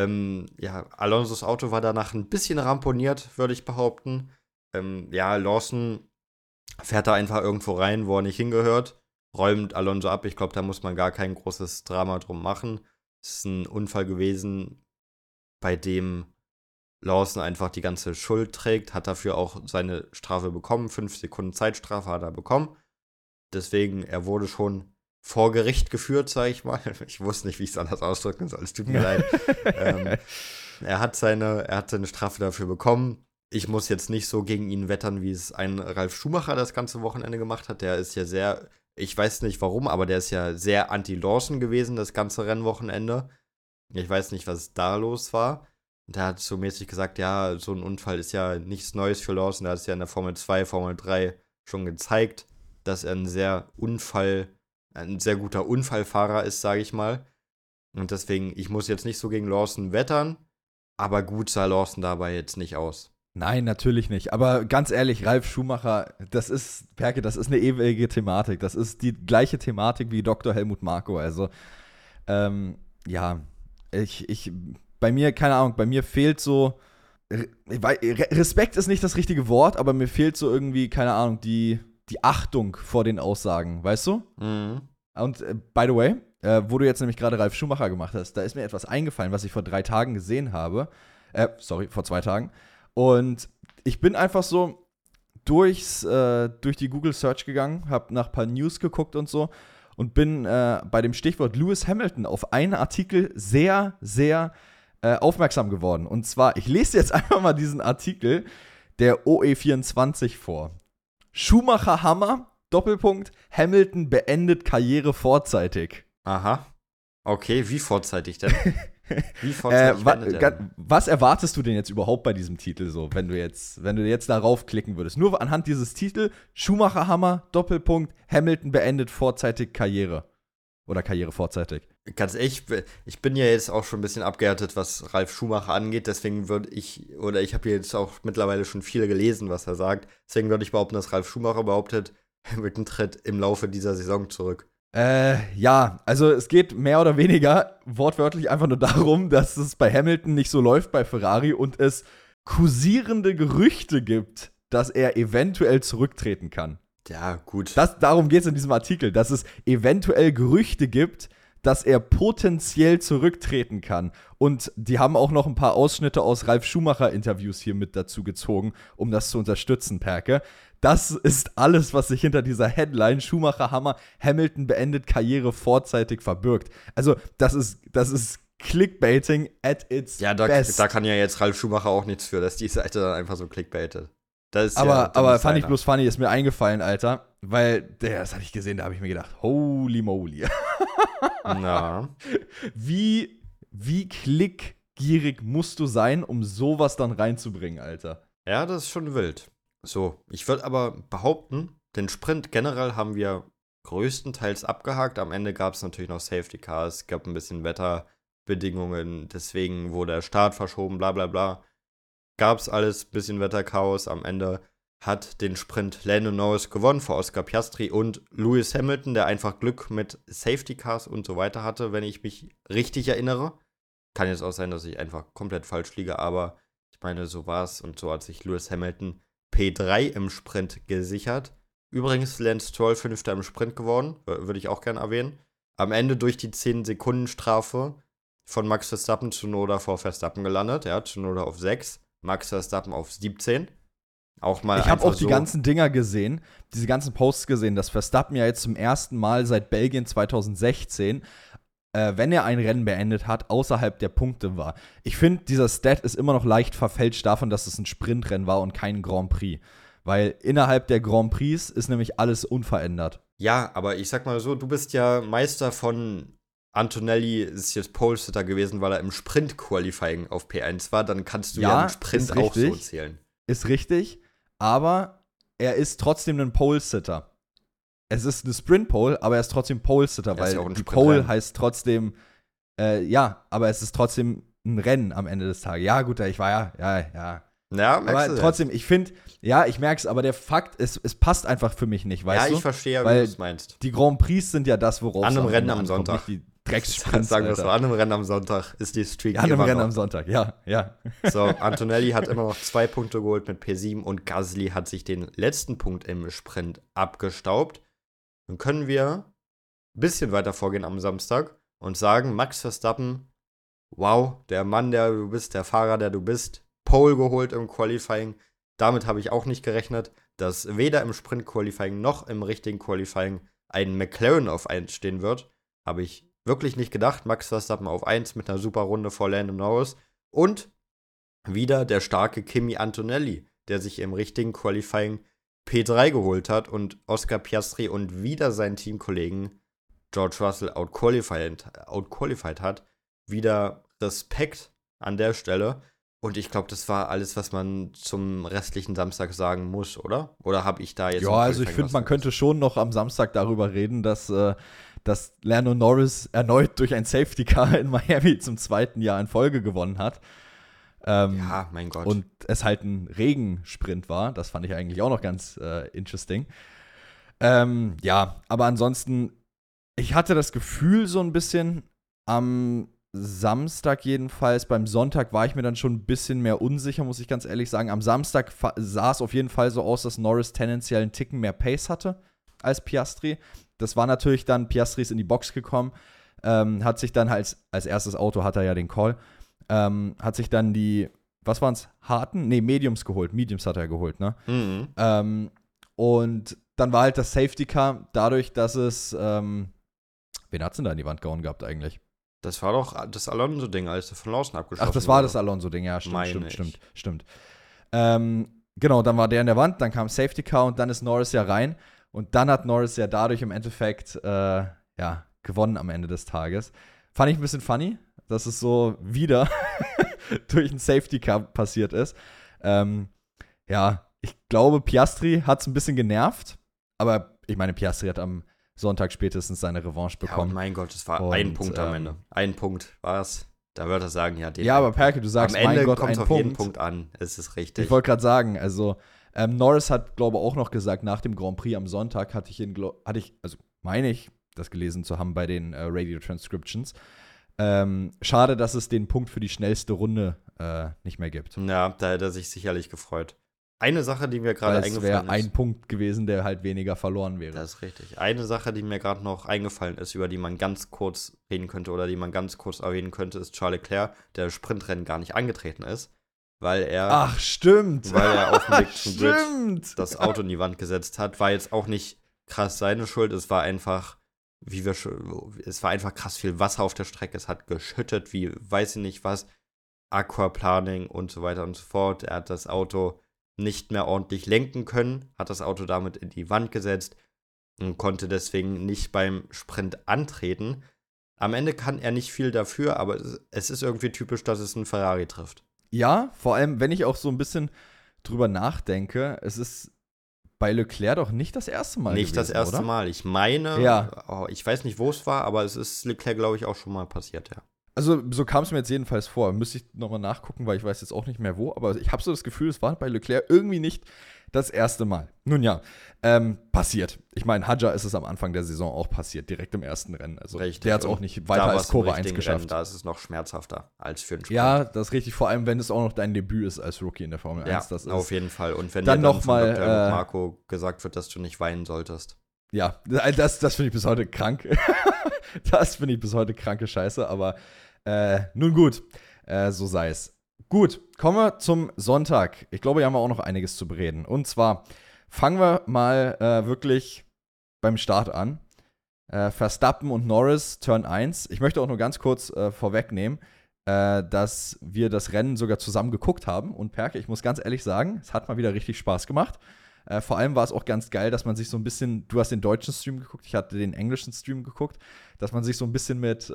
Ja, Alonsos Auto war danach ein bisschen ramponiert, würde ich behaupten. Ja, Lawson fährt da einfach irgendwo rein, wo er nicht hingehört, räumt Alonso ab. Ich glaube, da muss man gar kein großes Drama drum machen. Es ist ein Unfall gewesen, bei dem Lawson einfach die ganze Schuld trägt, hat dafür auch seine Strafe bekommen. 5 Sekunden Zeitstrafe hat er bekommen. Deswegen, er wurde schon vor Gericht geführt, sage ich mal. Ich wusste nicht, wie ich es anders ausdrücken soll. Es tut mir leid. Er hat seine Strafe dafür bekommen. Ich muss jetzt nicht so gegen ihn wettern, wie es ein Ralf Schumacher das ganze Wochenende gemacht hat. Der ist ja sehr, ich weiß nicht warum, aber der ist ja sehr anti-Lawson gewesen, das ganze Rennwochenende. Ich weiß nicht, was da los war. Und er hat so mäßig gesagt, ja, so ein Unfall ist ja nichts Neues für Lawson. Er hat es ja in der Formel 2, Formel 3 schon gezeigt, dass er ein sehr guter Unfallfahrer ist, sage ich mal. Und deswegen, ich muss jetzt nicht so gegen Lawson wettern, aber gut sah Lawson dabei jetzt nicht aus. Nein, natürlich nicht. Aber ganz ehrlich, Ralf Schumacher, das ist eine ewige Thematik. Das ist die gleiche Thematik wie Dr. Helmut Marko. Also, ja, bei mir, keine Ahnung, bei mir fehlt so, Respekt ist nicht das richtige Wort, aber mir fehlt so irgendwie, keine Ahnung, die Achtung vor den Aussagen, weißt du? Mhm. Und by the way, wo du jetzt nämlich gerade Ralf Schumacher gemacht hast, da ist mir etwas eingefallen, was ich vor 3 Tagen gesehen habe. Vor 2 Tagen. Und ich bin einfach so durch die Google Search gegangen, habe nach ein paar News geguckt und so und bin bei dem Stichwort Lewis Hamilton auf einen Artikel sehr, sehr aufmerksam geworden. Und zwar, ich lese jetzt einfach mal diesen Artikel der OE24 vor. Schumacher Hammer, Doppelpunkt, Hamilton beendet Karriere vorzeitig. Aha. Okay, wie vorzeitig denn? Wie vorzeitig beendet er denn? Was erwartest du denn jetzt überhaupt bei diesem Titel so, wenn du jetzt darauf klicken würdest? Nur anhand dieses Titel, Schumacher Hammer, Doppelpunkt, Hamilton beendet vorzeitig Karriere. Oder Karriere vorzeitig. Ganz ehrlich, ich bin ja jetzt auch schon ein bisschen abgehärtet, was Ralf Schumacher angeht, deswegen ich habe jetzt auch mittlerweile schon viel gelesen, was er sagt, deswegen würde ich behaupten, dass Ralf Schumacher behauptet, Hamilton tritt im Laufe dieser Saison zurück. Ja, also es geht mehr oder weniger wortwörtlich einfach nur darum, dass es bei Hamilton nicht so läuft bei Ferrari und es kursierende Gerüchte gibt, dass er eventuell zurücktreten kann. Ja, gut. Darum geht es in diesem Artikel, dass es eventuell Gerüchte gibt, dass er potenziell zurücktreten kann. Und die haben auch noch ein paar Ausschnitte aus Ralf Schumacher-Interviews hier mit dazu gezogen, um das zu unterstützen, Perke. Das ist alles, was sich hinter dieser Headline Schumacher Hammer, Hamilton beendet Karriere vorzeitig verbirgt. Also, das ist Clickbaiting at its best. Da kann ja jetzt Ralf Schumacher auch nichts für, dass die Seite dann einfach so clickbaitet. Aber fand ich bloß funny, ist mir eingefallen, Alter. Weil, das hatte ich gesehen, da habe ich mir gedacht, holy moly. Na. Wie klickgierig musst du sein, um sowas dann reinzubringen, Alter? Ja, das ist schon wild. So, ich würde aber behaupten, den Sprint generell haben wir größtenteils abgehakt. Am Ende gab es natürlich noch Safety Cars, gab ein bisschen Wetterbedingungen, deswegen wurde der Start verschoben, bla bla bla. Gab's alles, bisschen Wetterchaos. Am Ende hat den Sprint Lando Norris gewonnen vor Oscar Piastri und Lewis Hamilton, der einfach Glück mit Safety Cars und so weiter hatte, wenn ich mich richtig erinnere. Kann jetzt auch sein, dass ich einfach komplett falsch liege, aber ich meine, so war's und so hat sich Lewis Hamilton P3 im Sprint gesichert. Übrigens Lance Stroll 5. im Sprint geworden, würde ich auch gerne erwähnen. Am Ende durch die 10-Sekunden-Strafe von Max Verstappen Tsunoda vor Verstappen gelandet. Ja, Tsunoda auf 6. Max Verstappen auf 17. Auch mal ich habe auch die so ganzen Dinger gesehen, diese ganzen Posts gesehen, dass Verstappen ja jetzt zum ersten Mal seit Belgien 2016, wenn er ein Rennen beendet hat, außerhalb der Punkte war. Ich finde, dieser Stat ist immer noch leicht verfälscht davon, dass es ein Sprintrennen war und kein Grand Prix. Weil innerhalb der Grand Prix ist nämlich alles unverändert. Ja, aber ich sag mal so, du bist ja Meister von Antonelli, ist jetzt Pole-Sitter gewesen, weil er im Sprint-Qualifying auf P1 war, dann kannst du ja im Sprint auch so zählen. Ist richtig, aber er ist trotzdem ein Pole-Sitter. Es ist eine Sprint-Pole, aber er ist trotzdem Pole-Sitter, weil die Pole heißt trotzdem, aber es ist trotzdem ein Rennen am Ende des Tages. Ja, gut, ich war ja. Ja, aber trotzdem, ich finde, ich merke es, aber der Fakt, es passt einfach für mich nicht, weißt du? Ja, ich verstehe, wie du es meinst. Die Grand Prix sind ja das, worauf es an einem Rennen am Sonntag. Die Dreckssprints, sagen wir es so, an einem Rennen am Sonntag ist die Streak an einem Rennen am Sonntag, ja. So, Antonelli hat immer noch 2 Punkte geholt mit P7 und Gasly hat sich den letzten Punkt im Sprint abgestaubt. Dann können wir ein bisschen weiter vorgehen am Samstag und sagen, Max Verstappen, wow, der Mann, der du bist, der Fahrer, der du bist, Pole geholt im Qualifying. Damit habe ich auch nicht gerechnet, dass weder im Sprint-Qualifying noch im richtigen Qualifying ein McLaren auf 1 stehen wird. Habe ich wirklich nicht gedacht. Max Verstappen auf 1 mit einer super Runde vor Lando Norris. Und wieder der starke Kimi Antonelli, der sich im richtigen Qualifying P3 geholt hat und Oscar Piastri und wieder seinen Teamkollegen George Russell outqualified hat. Wieder Respekt an der Stelle. Und ich glaube, das war alles, was man zum restlichen Samstag sagen muss, oder? Oder habe ich da jetzt... Ja, also ich finde, man könnte schon noch am Samstag darüber reden, dass Lando Norris erneut durch ein Safety Car in Miami zum 2. Jahr in Folge gewonnen hat. Ja, mein Gott. Und es halt ein Regensprint war. Das fand ich eigentlich auch noch ganz interesting. Ja, aber ansonsten, ich hatte das Gefühl so ein bisschen am Samstag jedenfalls. Beim Sonntag war ich mir dann schon ein bisschen mehr unsicher, muss ich ganz ehrlich sagen. Am Samstag sah es auf jeden Fall so aus, dass Norris tendenziell einen Ticken mehr Pace hatte als Piastri. Das war natürlich dann, Piastri ist in die Box gekommen, hat sich dann als erstes Auto, hat er ja den Call, hat sich dann die, was waren es, harten? Nee, Mediums geholt. Mediums hat er geholt, ne? Mhm. Und dann war halt das Safety Car dadurch, dass es, wen hat's denn da in die Wand gehauen gehabt eigentlich? Das war doch das Alonso-Ding, als er von außen abgeschossen wurde. Ach, das war das Alonso-Ding, ja, stimmt. Genau, dann war der in der Wand, dann kam Safety Car und dann ist Norris ja rein. Und dann hat Norris ja dadurch im Endeffekt, gewonnen am Ende des Tages. Fand ich ein bisschen funny, dass es so wieder durch ein Safety Car passiert ist. Ich glaube, Piastri hat es ein bisschen genervt. Aber ich meine, Piastri hat am Sonntag spätestens seine Revanche bekommen. Ja, mein Gott, es war ein Punkt am Ende. Ein Punkt war es. Da würde er sagen, ja, den. Ja, aber Perke, du sagst, am Ende mein Gott, kommt ein auf Punkt. jeden Punkt an. Es ist richtig. Ich wollte gerade sagen, also Norris hat, glaube ich, auch noch gesagt, nach dem Grand Prix am Sonntag hatte ich, meine ich, das gelesen zu haben bei den Radio Transcriptions. Schade, dass es den Punkt für die schnellste Runde nicht mehr gibt. Ja, da hätte er sich sicherlich gefreut. Eine Sache, die mir gerade eingefallen ist. Das wäre ein Punkt gewesen, der halt weniger verloren wäre. Das ist richtig. Eine Sache, die mir gerade noch eingefallen ist, über die man ganz kurz reden könnte oder die man ganz kurz erwähnen könnte, ist Charles Leclerc, der Sprintrennen gar nicht angetreten ist, weil er Ach, stimmt. Weil er auf dem Weg zum Grid das Auto in die Wand gesetzt hat. War jetzt auch nicht krass seine Schuld. Es war einfach, krass viel Wasser auf der Strecke. Es hat geschüttet, wie weiß ich nicht was. Aquaplaning und so weiter und so fort. Er hat das Auto nicht mehr ordentlich lenken können, hat das Auto damit in die Wand gesetzt und konnte deswegen nicht beim Sprint antreten. Am Ende kann er nicht viel dafür, aber es ist irgendwie typisch, dass es einen Ferrari trifft. Ja, vor allem, wenn ich auch so ein bisschen drüber nachdenke, es ist bei Leclerc doch nicht das erste Mal Nicht gewesen, das erste oder? Mal. Ich meine, Ja. Ich weiß nicht, wo es war, aber es ist Leclerc, glaube ich, auch schon mal passiert, ja. Also, so kam es mir jetzt jedenfalls vor. Müsste ich nochmal nachgucken, weil ich weiß jetzt auch nicht mehr wo. Aber ich habe so das Gefühl, es war bei Leclerc irgendwie nicht das erste Mal. Nun ja, passiert. Ich meine, Hadjar ist es am Anfang der Saison auch passiert, direkt im ersten Rennen. Also, Richtig. Der hat es auch nicht weiter als Kurve 1 geschafft. Rennen, da ist es noch schmerzhafter als für einen Sprint. Ja, das ist richtig. Vor allem, wenn es auch noch dein Debüt ist als Rookie in der Formel 1. Ja, das ist auf jeden Fall. Und wenn dann dir noch mal, von Dr. Marco gesagt wird, dass du nicht weinen solltest. Ja, das finde ich bis heute krank. Das finde ich bis heute kranke Scheiße, aber nun gut, so sei es. Gut, kommen wir zum Sonntag. Ich glaube, hier haben wir auch noch einiges zu bereden. Und zwar fangen wir mal wirklich beim Start an. Verstappen und Norris, Turn 1. Ich möchte auch nur ganz kurz vorwegnehmen, dass wir das Rennen sogar zusammen geguckt haben. Und Perke, ich muss ganz ehrlich sagen, es hat mal wieder richtig Spaß gemacht. Vor allem war es auch ganz geil, dass man sich so ein bisschen, du hast den deutschen Stream geguckt, ich hatte den englischen Stream geguckt, dass man sich so ein bisschen mit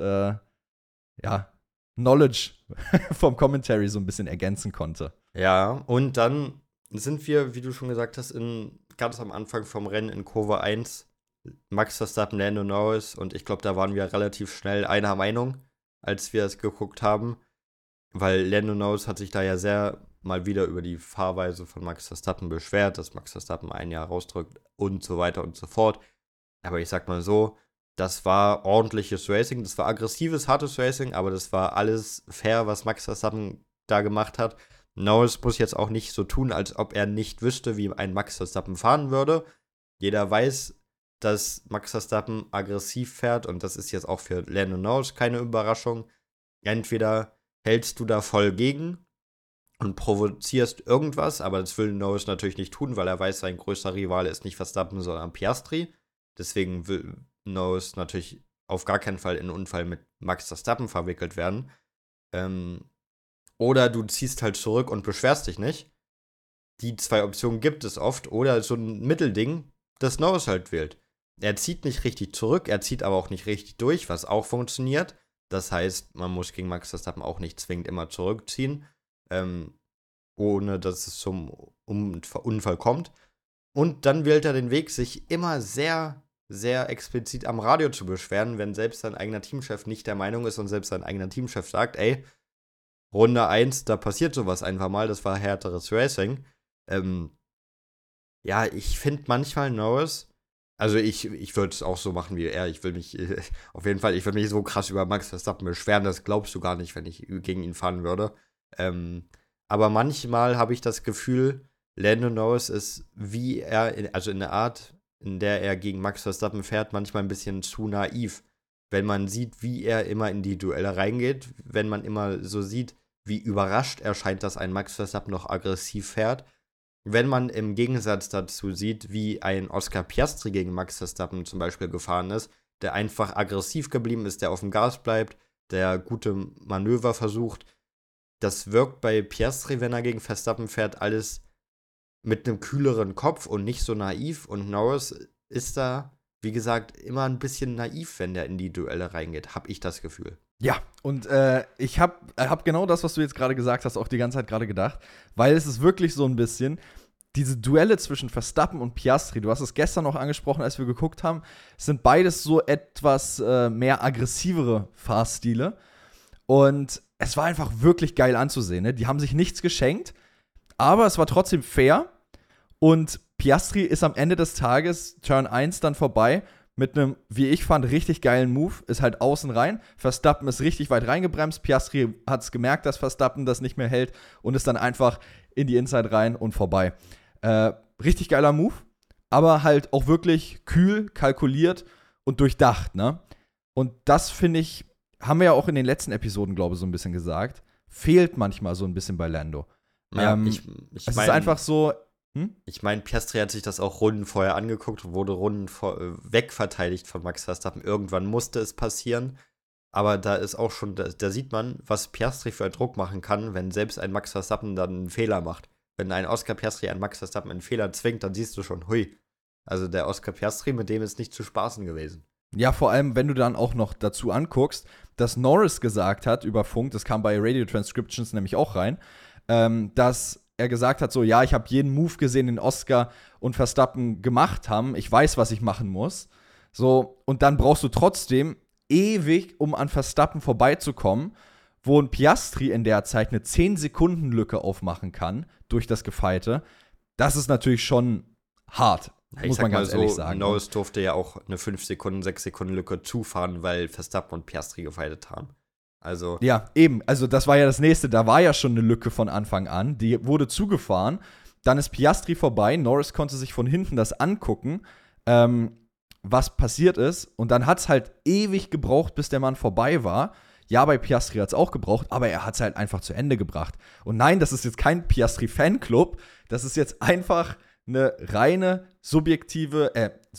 Knowledge vom Commentary so ein bisschen ergänzen konnte. Ja, und dann sind wir, wie du schon gesagt hast, ganz am Anfang vom Rennen in Kurve 1, Max Verstappen, Lando Norris, und ich glaube, da waren wir relativ schnell einer Meinung, als wir es geguckt haben, weil Lando Norris hat sich da ja sehr mal wieder über die Fahrweise von Max Verstappen beschwert, dass Max Verstappen ein Jahr rausdrückt und so weiter und so fort. Aber ich sag mal so, das war ordentliches Racing, das war aggressives, hartes Racing, aber das war alles fair, was Max Verstappen da gemacht hat. Norris muss jetzt auch nicht so tun, als ob er nicht wüsste, wie ein Max Verstappen fahren würde. Jeder weiß, dass Max Verstappen aggressiv fährt und das ist jetzt auch für Lando Norris keine Überraschung. Entweder hältst du da voll gegen und provozierst irgendwas, aber das will Norris natürlich nicht tun, weil er weiß, sein größter Rivale ist nicht Verstappen, sondern Piastri. Deswegen will Norris natürlich auf gar keinen Fall in einen Unfall mit Max Verstappen verwickelt werden. Oder du ziehst halt zurück und beschwerst dich nicht. Die zwei Optionen gibt es oft. Oder so ein Mittelding, das Norris halt wählt. Er zieht nicht richtig zurück, er zieht aber auch nicht richtig durch, was auch funktioniert. Das heißt, man muss gegen Max Verstappen auch nicht zwingend immer zurückziehen, ohne dass es zum Unfall kommt. Und dann wählt er den Weg, sich immer sehr, sehr explizit am Radio zu beschweren, wenn selbst sein eigener Teamchef nicht der Meinung ist und selbst sein eigener Teamchef sagt, ey, Runde 1, da passiert sowas einfach mal, das war härteres Racing. Ja, ich finde manchmal Norris, also ich würde es auch so machen wie er, ich würde mich so krass über Max Verstappen beschweren, das glaubst du gar nicht, wenn ich gegen ihn fahren würde. Aber manchmal habe ich das Gefühl, Lando Norris ist, wie er, also in der Art, in der er gegen Max Verstappen fährt, manchmal ein bisschen zu naiv. Wenn man sieht, wie er immer in die Duelle reingeht, wenn man immer so sieht, wie überrascht erscheint, dass ein Max Verstappen noch aggressiv fährt. Wenn man im Gegensatz dazu sieht, wie ein Oscar Piastri gegen Max Verstappen zum Beispiel gefahren ist, der einfach aggressiv geblieben ist, der auf dem Gas bleibt, der gute Manöver versucht, das wirkt bei Piastri, wenn er gegen Verstappen fährt, alles mit einem kühleren Kopf und nicht so naiv. Und Norris ist da, wie gesagt, immer ein bisschen naiv, wenn der in die Duelle reingeht, habe ich das Gefühl. Ja, und ich hab genau das, was du jetzt gerade gesagt hast, auch die ganze Zeit gerade gedacht, weil es ist wirklich so ein bisschen diese Duelle zwischen Verstappen und Piastri, du hast es gestern noch angesprochen, als wir geguckt haben, sind beides so etwas mehr aggressivere Fahrstile und es war einfach wirklich geil anzusehen, ne? Die haben sich nichts geschenkt, aber es war trotzdem fair und Piastri ist am Ende des Tages, Turn 1 dann vorbei, mit einem, wie ich fand, richtig geilen Move, ist halt außen rein. Verstappen ist richtig weit reingebremst. Piastri hat es gemerkt, dass Verstappen das nicht mehr hält und ist dann einfach in die Inside rein und vorbei. Richtig geiler Move, aber halt auch wirklich kühl, kalkuliert und durchdacht, ne? Und das, finde ich, haben wir ja auch in den letzten Episoden, glaube ich, so ein bisschen gesagt, fehlt manchmal so ein bisschen bei Lando. Ja, es ist einfach so. Ich meine, Piastri hat sich das auch Runden vorher angeguckt, wurde wegverteidigt von Max Verstappen. Irgendwann musste es passieren. Aber da ist auch schon, da sieht man, was Piastri für einen Druck machen kann, wenn selbst ein Max Verstappen dann einen Fehler macht. Wenn ein Oscar Piastri einen Max Verstappen einen Fehler zwingt, dann siehst du schon, hui. Also der Oscar Piastri, mit dem ist nicht zu spaßen gewesen. Ja, vor allem, wenn du dann auch noch dazu anguckst, dass Norris gesagt hat über Funk, das kam bei Radio Transcriptions nämlich auch rein, dass er gesagt hat, so, ja, ich habe jeden Move gesehen, den Oscar und Verstappen gemacht haben. Ich weiß, was ich machen muss. So, und dann brauchst du trotzdem ewig, um an Verstappen vorbeizukommen, wo ein Piastri in der Zeit eine 10-Sekunden-Lücke aufmachen kann durch das Gefeite. Das ist natürlich schon hart, muss man ganz ehrlich sagen. Norris durfte ja auch eine 5-Sekunden-, 6-Sekunden-Lücke zufahren, weil Verstappen und Piastri gefeitet haben. Also. Ja, eben. Also, das war ja das Nächste. Da war ja schon eine Lücke von Anfang an. Die wurde zugefahren. Dann ist Piastri vorbei. Norris konnte sich von hinten das angucken, was passiert ist. Und dann hat es halt ewig gebraucht, bis der Mann vorbei war. Ja, bei Piastri hat es auch gebraucht, aber er hat es halt einfach zu Ende gebracht. Und nein, das ist jetzt kein Piastri-Fanclub. Das ist jetzt einfach eine reine objektive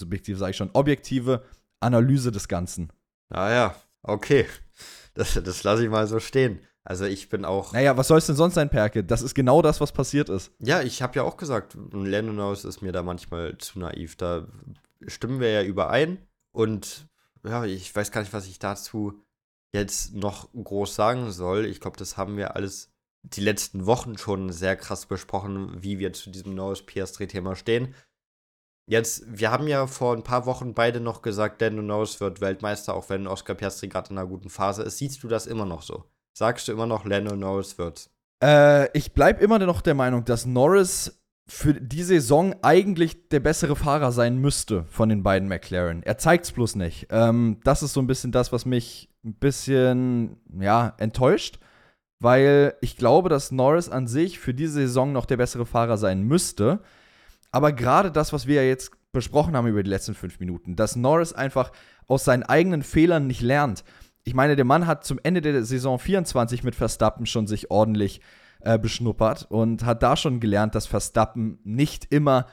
Analyse des Ganzen. Ja, okay. Das lasse ich mal so stehen. Also ich bin auch. Naja, was soll es denn sonst sein, Perke? Das ist genau das, was passiert ist. Ja, ich habe ja auch gesagt, Lando Norris ist mir da manchmal zu naiv. Da stimmen wir ja überein. Und ja, ich weiß gar nicht, was ich dazu jetzt noch groß sagen soll. Ich glaube, das haben wir alles die letzten Wochen schon sehr krass besprochen, wie wir zu diesem Norris-Piastri-Thema stehen. Jetzt, wir haben ja vor ein paar Wochen beide noch gesagt, Lando Norris wird Weltmeister, auch wenn Oscar Piastri gerade in einer guten Phase ist. Siehst du das immer noch so? Sagst du immer noch, Lando Norris wird's? Ich bleib immer noch der Meinung, dass Norris für die Saison eigentlich der bessere Fahrer sein müsste von den beiden McLaren. Er zeigt's bloß nicht. Das ist so ein bisschen das, was mich ein bisschen, ja, enttäuscht. Weil ich glaube, dass Norris an sich für diese Saison noch der bessere Fahrer sein müsste. Aber gerade das, was wir ja jetzt besprochen haben über die letzten 5 Minuten, dass Norris einfach aus seinen eigenen Fehlern nicht lernt. Ich meine, der Mann hat zum Ende der Saison 24 mit Verstappen schon sich ordentlich beschnuppert und hat da schon gelernt, dass Verstappen nicht immer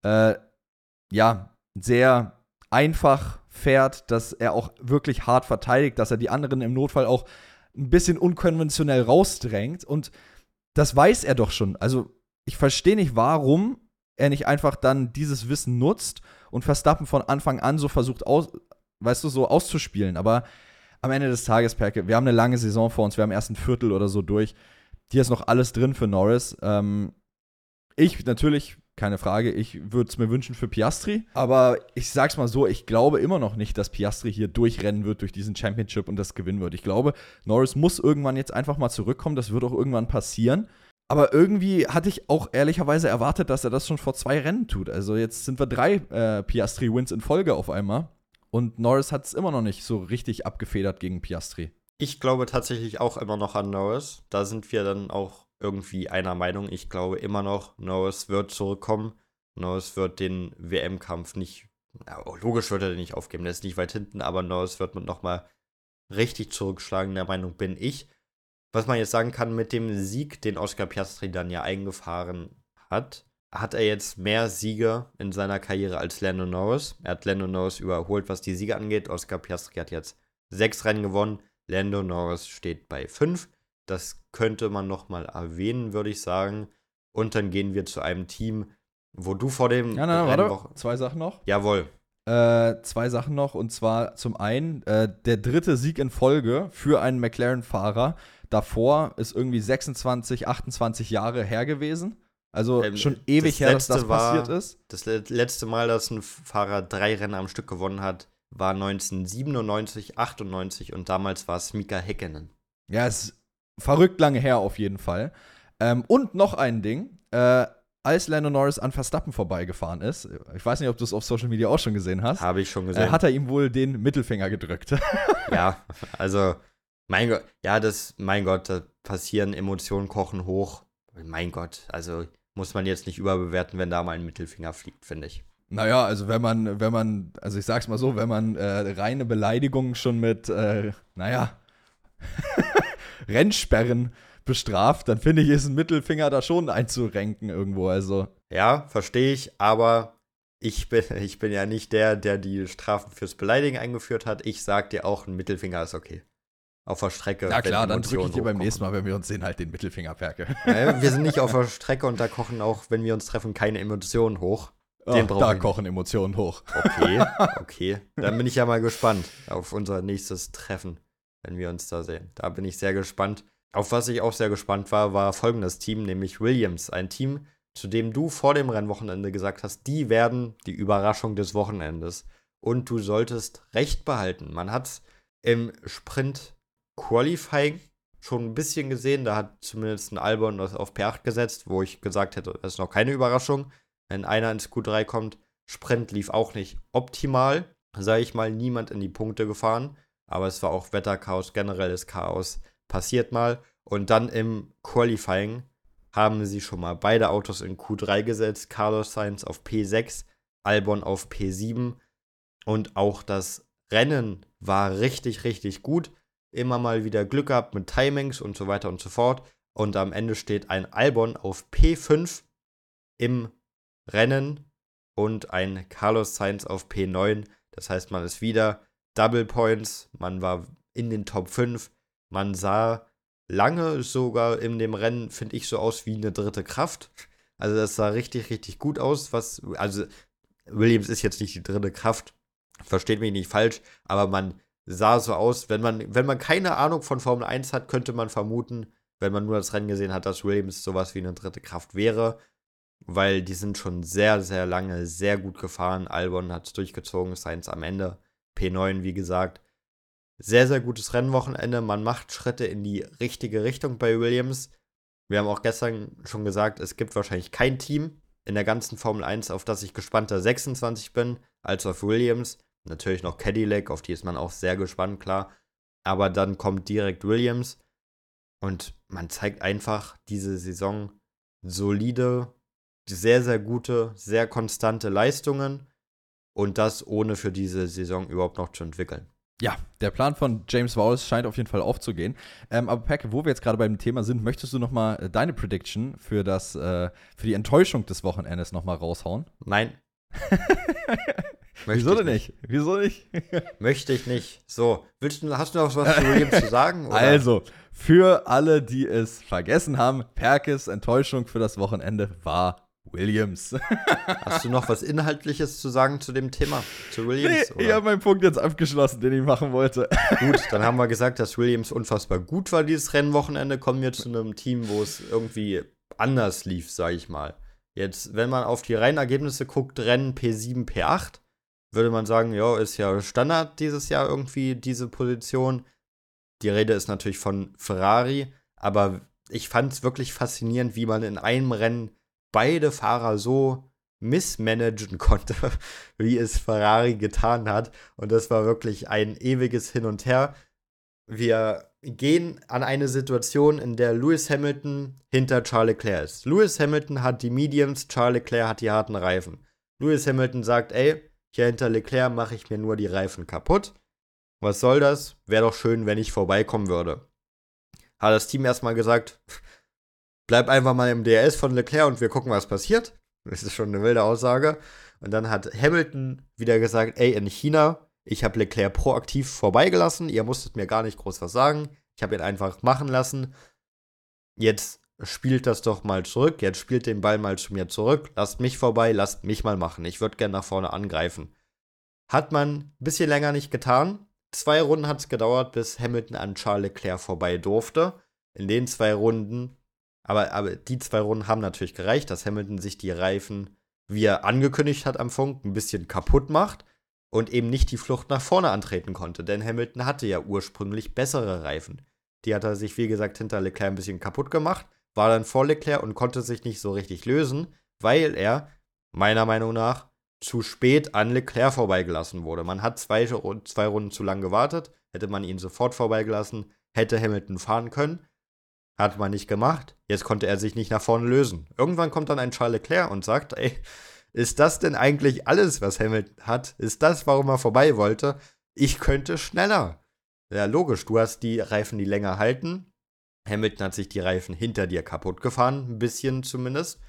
sehr einfach fährt, dass er auch wirklich hart verteidigt, dass er die anderen im Notfall auch ein bisschen unkonventionell rausdrängt. Und das weiß er doch schon. Also ich verstehe nicht, warum er nicht einfach dann dieses Wissen nutzt und Verstappen von Anfang an so versucht, so auszuspielen. Aber am Ende des Tages, Perke, wir haben eine lange Saison vor uns, wir haben erst ein Viertel oder so durch. Hier ist noch alles drin für Norris. Ich natürlich, keine Frage, ich würde es mir wünschen für Piastri. Aber ich sag's mal so, ich glaube immer noch nicht, dass Piastri hier durchrennen wird durch diesen Championship und das gewinnen wird. Ich glaube, Norris muss irgendwann jetzt einfach mal zurückkommen. Das wird auch irgendwann passieren. Aber irgendwie hatte ich auch ehrlicherweise erwartet, dass er das schon vor 2 Rennen tut. Also jetzt sind wir 3 Piastri-Wins in Folge auf einmal. Und Norris hat es immer noch nicht so richtig abgefedert gegen Piastri. Ich glaube tatsächlich auch immer noch an Norris. Da sind wir dann auch irgendwie einer Meinung. Ich glaube immer noch, Norris wird zurückkommen. Norris wird den WM-Kampf nicht, logisch wird er den nicht aufgeben, der ist nicht weit hinten, aber Norris wird nochmal richtig zurückschlagen, der Meinung bin ich. Was man jetzt sagen kann, mit dem Sieg, den Oscar Piastri dann ja eingefahren hat er jetzt mehr Siege in seiner Karriere als Lando Norris. Er hat Lando Norris überholt, was die Siege angeht. Oscar Piastri hat jetzt 6 Rennen gewonnen. Lando Norris steht bei 5. Das könnte man nochmal erwähnen, würde ich sagen. Und dann gehen wir zu einem Team, wo du vor dem warte, 2 Sachen noch. Jawohl. 2 Sachen noch, und zwar zum einen der 3. Sieg in Folge für einen McLaren-Fahrer. Davor ist irgendwie 26, 28 Jahre her gewesen. Also schon ewig her, dass das passiert ist. Das letzte Mal, dass ein Fahrer 3 Rennen am Stück gewonnen hat, war 1997, 98 und damals war es Mika Häkkinen. Ja, ist verrückt lange her auf jeden Fall. Und noch ein Ding. als Lando Norris an Verstappen vorbeigefahren ist, ich weiß nicht, ob du es auf Social Media auch schon gesehen hast, Habe ich schon gesehen. hat er ihm wohl den Mittelfinger gedrückt. Ja, also, mein Gott, da passieren Emotionen, kochen hoch. Mein Gott, also muss man jetzt nicht überbewerten, wenn da mal ein Mittelfinger fliegt, finde ich. Naja, also wenn man, also ich sag's mal so, wenn man reine Beleidigungen schon mit, Rennsperren bestraft, dann finde ich, ist ein Mittelfinger da schon einzurenken irgendwo, also. Ja, verstehe ich, aber ich bin ja nicht der die Strafen fürs Beleidigen eingeführt hat. Ich sag dir auch, ein Mittelfinger ist okay. Auf der Strecke. Na klar, dann drücke ich Emotionen dir beim hochkochen. nächsten Mal, wenn wir uns sehen, halt den Mittelfinger, Perke. Wir sind nicht auf der Strecke und da kochen auch, wenn wir uns treffen, keine Emotionen hoch. Den brauche Da ich nicht. kochen Emotionen hoch. Okay. Dann bin ich ja mal gespannt auf unser nächstes Treffen, wenn wir uns da sehen. Da bin ich sehr gespannt. Auf was ich auch sehr gespannt war folgendes Team, nämlich Williams. Ein Team, zu dem du vor dem Rennwochenende gesagt hast, die werden die Überraschung des Wochenendes. Und du solltest Recht behalten. Man hat im Sprint Qualifying schon ein bisschen gesehen. Da hat zumindest ein Albon das auf P8 gesetzt, wo ich gesagt hätte, das ist noch keine Überraschung, wenn einer ins Q3 kommt. Sprint lief auch nicht optimal, sage ich mal, niemand in die Punkte gefahren. Aber es war auch Wetterchaos, generelles Chaos. Passiert mal. Und dann im Qualifying haben sie schon mal beide Autos in Q3 gesetzt. Carlos Sainz auf P6, Albon auf P7. Und auch das Rennen war richtig, richtig gut. Immer mal wieder Glück gehabt mit Timings und so weiter und so fort. Und am Ende steht ein Albon auf P5 im Rennen und ein Carlos Sainz auf P9. Das heißt, man ist wieder Double Points. Man war in den Top 5. Man sah lange sogar in dem Rennen, finde ich, so aus wie eine dritte Kraft. Also das sah richtig, richtig gut aus. Also Williams ist jetzt nicht die dritte Kraft. Versteht mich nicht falsch, aber man sah so aus, wenn man keine Ahnung von Formel 1 hat, könnte man vermuten, wenn man nur das Rennen gesehen hat, dass Williams sowas wie eine dritte Kraft wäre, weil die sind schon sehr, sehr lange sehr gut gefahren. Albon hat es durchgezogen, Sainz am Ende, P9, wie gesagt. Sehr, sehr gutes Rennwochenende, man macht Schritte in die richtige Richtung bei Williams. Wir haben auch gestern schon gesagt, es gibt wahrscheinlich kein Team in der ganzen Formel 1, auf das ich gespannter 26 bin, als auf Williams. Natürlich noch Cadillac, auf die ist man auch sehr gespannt, klar. Aber dann kommt direkt Williams und man zeigt einfach diese Saison solide, sehr, sehr gute, sehr konstante Leistungen und das ohne für diese Saison überhaupt noch zu entwickeln. Ja, der Plan von James Vowles scheint auf jeden Fall aufzugehen. Aber Perke, wo wir jetzt gerade beim Thema sind, möchtest du noch mal deine Prediction für die Enttäuschung des Wochenendes noch mal raushauen? Nein. Wieso denn nicht? Wieso nicht? Möchte ich nicht. So, hast du noch was zu Williams zu sagen? Oder? Also, für alle, die es vergessen haben, Perkes Enttäuschung für das Wochenende war Williams. Hast du noch was Inhaltliches zu sagen zu dem Thema? Zu Williams? Nee, ich habe meinen Punkt jetzt abgeschlossen, den ich machen wollte. Gut, dann haben wir gesagt, dass Williams unfassbar gut war dieses Rennwochenende. Kommen wir zu einem Team, wo es irgendwie anders lief, sage ich mal. Jetzt, wenn man auf die reinen Ergebnisse guckt, Rennen P7, P8, würde man sagen, ja, ist ja Standard dieses Jahr irgendwie diese Position. Die Rede ist natürlich von Ferrari, aber ich fand es wirklich faszinierend, wie man in einem Rennen beide Fahrer so missmanagen konnte, wie es Ferrari getan hat. Und das war wirklich ein ewiges Hin und Her. Wir gehen an eine Situation, in der Lewis Hamilton hinter Charles Leclerc ist. Lewis Hamilton hat die Mediums, Charles Leclerc hat die harten Reifen. Lewis Hamilton sagt, ey, hier hinter Leclerc mache ich mir nur die Reifen kaputt. Was soll das? Wäre doch schön, wenn ich vorbeikommen würde. Hat das Team erstmal gesagt, bleib einfach mal im DRS von Leclerc und wir gucken, was passiert. Das ist schon eine wilde Aussage. Und dann hat Hamilton wieder gesagt, ey, in China, ich habe Leclerc proaktiv vorbeigelassen. Ihr musstet mir gar nicht groß was sagen. Ich habe ihn einfach machen lassen. Jetzt spielt das doch mal zurück. Jetzt spielt den Ball mal zu mir zurück. Lasst mich vorbei, lasst mich mal machen. Ich würde gerne nach vorne angreifen. Hat man ein bisschen länger nicht getan. 2 Runden hat es gedauert, bis Hamilton an Charles Leclerc vorbei durfte. In den 2 Runden, aber die 2 Runden haben natürlich gereicht, dass Hamilton sich die Reifen, wie er angekündigt hat am Funk, ein bisschen kaputt macht und eben nicht die Flucht nach vorne antreten konnte. Denn Hamilton hatte ja ursprünglich bessere Reifen. Die hat er sich, wie gesagt, hinter Leclerc ein bisschen kaputt gemacht, war dann vor Leclerc und konnte sich nicht so richtig lösen, weil er, meiner Meinung nach, zu spät an Leclerc vorbeigelassen wurde. Man hat zwei Runden zu lang gewartet, hätte man ihn sofort vorbeigelassen, hätte Hamilton fahren können, hat man nicht gemacht, jetzt konnte er sich nicht nach vorne lösen. Irgendwann kommt dann ein Charles Leclerc und sagt, ey, ist das denn eigentlich alles, was Hamilton hat? Ist das, warum er vorbei wollte? Ich könnte schneller. Ja, logisch, du hast die Reifen, die länger halten. Hamilton hat sich die Reifen hinter dir kaputt gefahren, ein bisschen zumindest.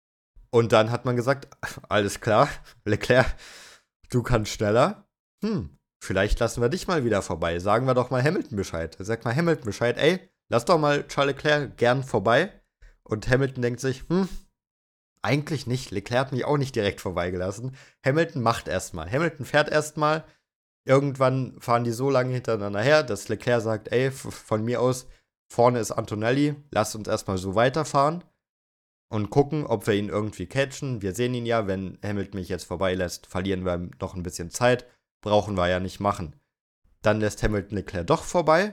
Und dann hat man gesagt, alles klar, Leclerc, du kannst schneller. Vielleicht lassen wir dich mal wieder vorbei. Sagen wir doch mal Hamilton Bescheid. Sag mal Hamilton Bescheid, ey, lass doch mal Charles Leclerc gern vorbei. Und Hamilton denkt sich, eigentlich nicht. Leclerc hat mich auch nicht direkt vorbeigelassen. Hamilton macht erstmal. Hamilton fährt erstmal. Irgendwann fahren die so lange hintereinander her, dass Leclerc sagt, ey, von mir aus, vorne ist Antonelli, lass uns erstmal so weiterfahren und gucken, ob wir ihn irgendwie catchen. Wir sehen ihn ja, wenn Hamilton mich jetzt vorbeilässt, verlieren wir noch ein bisschen Zeit. Brauchen wir ja nicht machen. Dann lässt Hamilton Leclerc doch vorbei.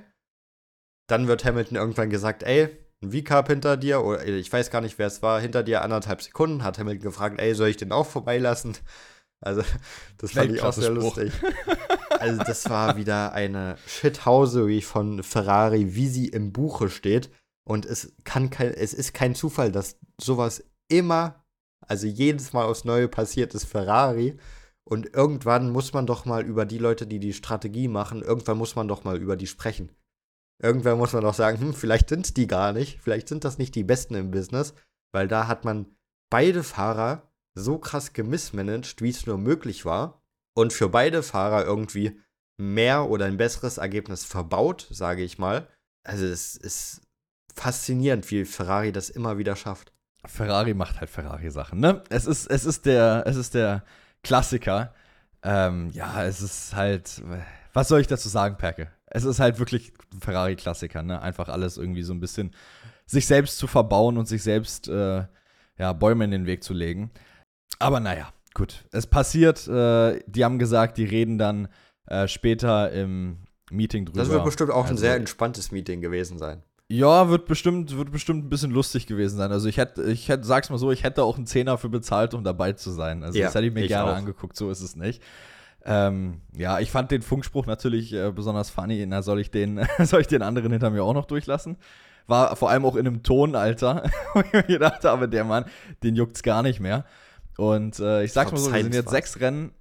Dann wird Hamilton irgendwann gesagt, ey, ein V-Carb hinter dir, oder ich weiß gar nicht, wer es war, hinter dir 1,5 Sekunden, hat Hamilton gefragt, ey, soll ich den auch vorbeilassen? Also, das fand ich auch sehr lustig. Also, das war wieder eine Shithausery von Ferrari, wie sie im Buche steht. Und es ist kein Zufall, dass sowas immer, also jedes Mal aufs Neue passiert ist Ferrari. Und irgendwann muss man doch mal über die Leute, die die Strategie machen, irgendwann muss man doch mal über die sprechen. Irgendwann muss man doch sagen, vielleicht sind es die gar nicht, vielleicht sind das nicht die Besten im Business, weil da hat man beide Fahrer so krass gemissmanagt, wie es nur möglich war und für beide Fahrer irgendwie mehr oder ein besseres Ergebnis verbaut, sage ich mal. Also es ist faszinierend, wie Ferrari das immer wieder schafft. Ferrari macht halt Ferrari-Sachen, ne? Es ist der Klassiker. Ja, es ist halt, was soll ich dazu sagen, Perke? Es ist halt wirklich ein Ferrari-Klassiker, ne? Einfach alles irgendwie so ein bisschen sich selbst zu verbauen und sich selbst Bäume in den Weg zu legen. Aber naja, gut. Es passiert, die haben gesagt, die reden dann später im Meeting drüber. Das wird bestimmt auch ein sehr entspanntes Meeting gewesen sein. Ja, wird bestimmt ein bisschen lustig gewesen sein. Also ich hätte, sag's mal so, ich hätte auch einen Zehner für bezahlt, um dabei zu sein. Also das hätte ich mir gerne angeguckt, so ist es nicht. Ich fand den Funkspruch natürlich besonders funny. Na, soll ich den anderen hinter mir auch noch durchlassen? War vor allem auch in einem Ton, Alter, wo ich mir gedacht habe, der Mann, den juckt's gar nicht mehr. Und ich sag's mal so, wir sind jetzt 6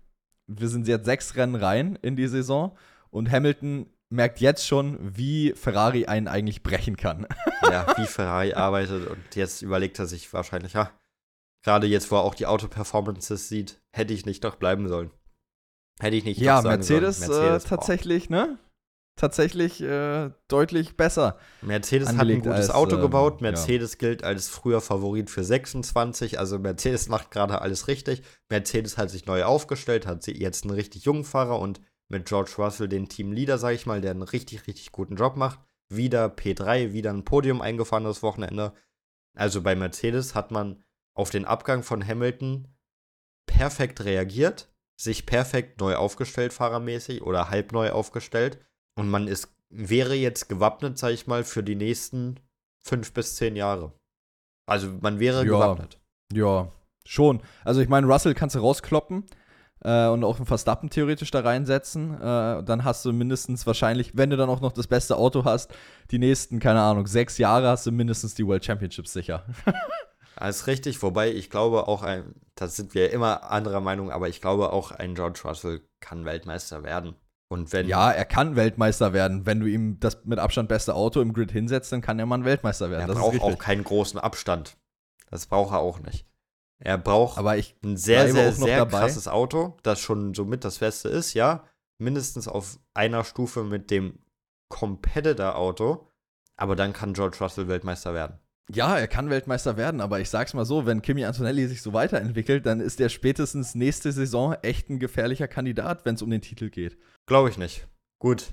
Rennen rein in die Saison und Hamilton merkt jetzt schon, wie Ferrari einen eigentlich brechen kann. Ja, wie Ferrari arbeitet und jetzt überlegt er sich wahrscheinlich, gerade jetzt, wo er auch die Auto-Performances sieht, hätte ich nicht doch bleiben sollen. Hätte ich nicht doch sagen Mercedes, sollen. Mercedes tatsächlich, ne? Tatsächlich deutlich besser. Mercedes hat ein gutes Auto gebaut. Mercedes gilt als früher Favorit für 26. Also Mercedes macht gerade alles richtig. Mercedes hat sich neu aufgestellt, hat jetzt einen richtig jungen Fahrer und mit George Russell den Teamleader, sag ich mal, der einen richtig, richtig guten Job macht. Wieder P3, wieder ein Podium eingefahren das Wochenende. Also bei Mercedes hat man auf den Abgang von Hamilton perfekt reagiert, sich perfekt neu aufgestellt, fahrermäßig, oder halb neu aufgestellt. Und man wäre jetzt gewappnet, sag ich mal, für die nächsten 5 bis 10 Jahre. Also man wäre gewappnet. Ja, schon. Also ich meine, Russell kannst du rauskloppen und auch einen Verstappen theoretisch da reinsetzen. Dann hast du mindestens wahrscheinlich, wenn du dann auch noch das beste Auto hast, die nächsten, keine Ahnung, 6 Jahre hast du mindestens die World Championships sicher. Das ist richtig, wobei ich glaube auch, da sind wir immer anderer Meinung, aber ich glaube auch, ein George Russell kann Weltmeister werden. Und er kann Weltmeister werden. Wenn du ihm das mit Abstand beste Auto im Grid hinsetzt, dann kann er mal ein Weltmeister werden. Er braucht auch keinen großen Abstand. Das braucht er auch nicht. Er braucht ein sehr, sehr, sehr krasses Auto, das schon somit das Beste ist, ja. Mindestens auf einer Stufe mit dem Competitor-Auto. Aber dann kann George Russell Weltmeister werden. Ja, er kann Weltmeister werden, aber ich sag's mal so, wenn Kimi Antonelli sich so weiterentwickelt, dann ist er spätestens nächste Saison echt ein gefährlicher Kandidat, wenn es um den Titel geht. Glaube ich nicht. Gut.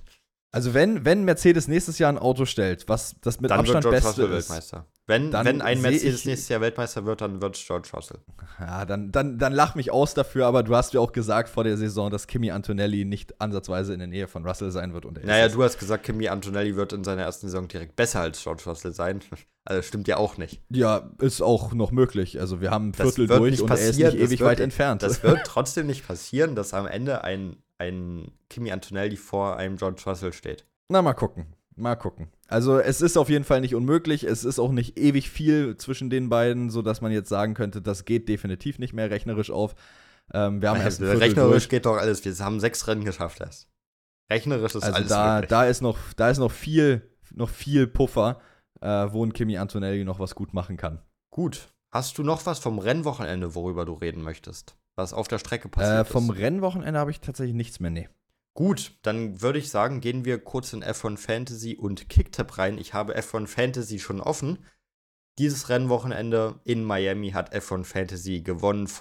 Also wenn Mercedes nächstes Jahr ein Auto stellt, was das mit dann Abstand wird George Beste Russell ist, Weltmeister. Wenn ein Mercedes nächstes Jahr Weltmeister wird, dann wird es George Russell. Ja, dann lach mich aus dafür, aber du hast ja auch gesagt vor der Saison, dass Kimi Antonelli nicht ansatzweise in der Nähe von Russell sein wird. Und du hast gesagt, Kimi Antonelli wird in seiner ersten Saison direkt besser als George Russell sein. Also stimmt ja auch nicht. Ja, ist auch noch möglich. Also wir haben ein Viertel durch und er ist nicht ewig weit entfernt. Das wird trotzdem nicht passieren, dass am Ende ein Kimi Antonelli vor einem George Russell steht. Na, mal gucken. Also es ist auf jeden Fall nicht unmöglich. Es ist auch nicht ewig viel zwischen den beiden, sodass man jetzt sagen könnte, das geht definitiv nicht mehr rechnerisch auf. Wir haben erst rechnerisch geht doch alles. Wir haben 6 Rennen geschafft erst. Rechnerisch ist alles möglich. Da ist noch viel Puffer, wo ein Kimi Antonelli noch was gut machen kann. Gut. Hast du noch was vom Rennwochenende, worüber du reden möchtest? Was auf der Strecke passiert ist? Vom Rennwochenende habe ich tatsächlich nichts mehr, nee. Gut, dann würde ich sagen, gehen wir kurz in F1 Fantasy und Kicktipp rein. Ich habe F1 Fantasy schon offen. Dieses Rennwochenende in Miami hat F1 Fantasy gewonnen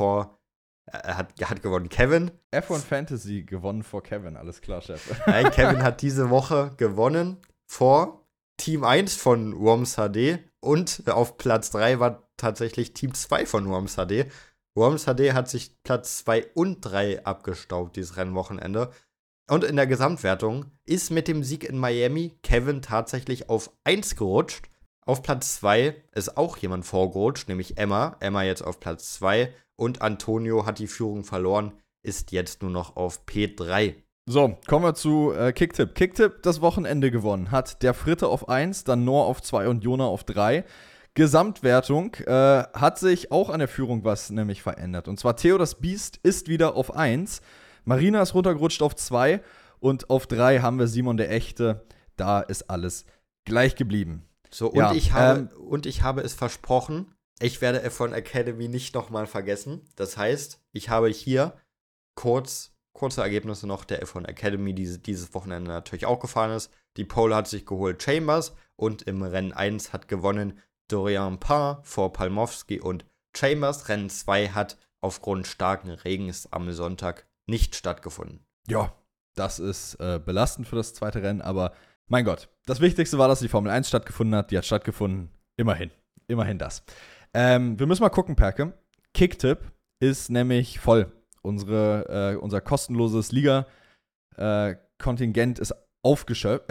hat gewonnen Kevin. F1 Fantasy gewonnen vor Kevin, alles klar, Chef. Nein, Kevin hat diese Woche gewonnen vor Team 1 von Worms HD und auf Platz 3 war tatsächlich Team 2 von Worms HD. Worms HD hat sich Platz 2 und 3 abgestaubt dieses Rennwochenende. Und in der Gesamtwertung ist mit dem Sieg in Miami Kevin tatsächlich auf 1 gerutscht. Auf Platz 2 ist auch jemand vorgerutscht, nämlich Emma. Emma jetzt auf Platz 2 und Antonio hat die Führung verloren, ist jetzt nur noch auf P3. So, kommen wir zu Kicktipp. Kicktipp das Wochenende gewonnen. Hat der Fritte auf 1, dann Noah auf 2 und Jona auf 3. Gesamtwertung hat sich auch an der Führung was nämlich verändert. Und zwar Theo das Biest ist wieder auf 1. Marina ist runtergerutscht auf 2 und auf 3 haben wir Simon der Echte. Da ist alles gleich geblieben. So, und ich habe es versprochen, ich werde F1 Academy nicht nochmal vergessen. Das heißt, ich habe hier kurze Ergebnisse noch der F1 Academy, die dieses Wochenende natürlich auch gefahren ist. Die Pole hat sich geholt Chambers und im Rennen 1 hat gewonnen Dorian Parr vor Palmowski und Chambers. Rennen 2 hat aufgrund starken Regens am Sonntag nicht stattgefunden. Ja, das ist belastend für das zweite Rennen, aber mein Gott, das Wichtigste war, dass die Formel 1 stattgefunden hat. Die hat stattgefunden. Immerhin das. Wir müssen mal gucken, Perke. Kicktipp ist nämlich voll. Unser kostenloses Liga-Kontingent ist ausgeschöpft.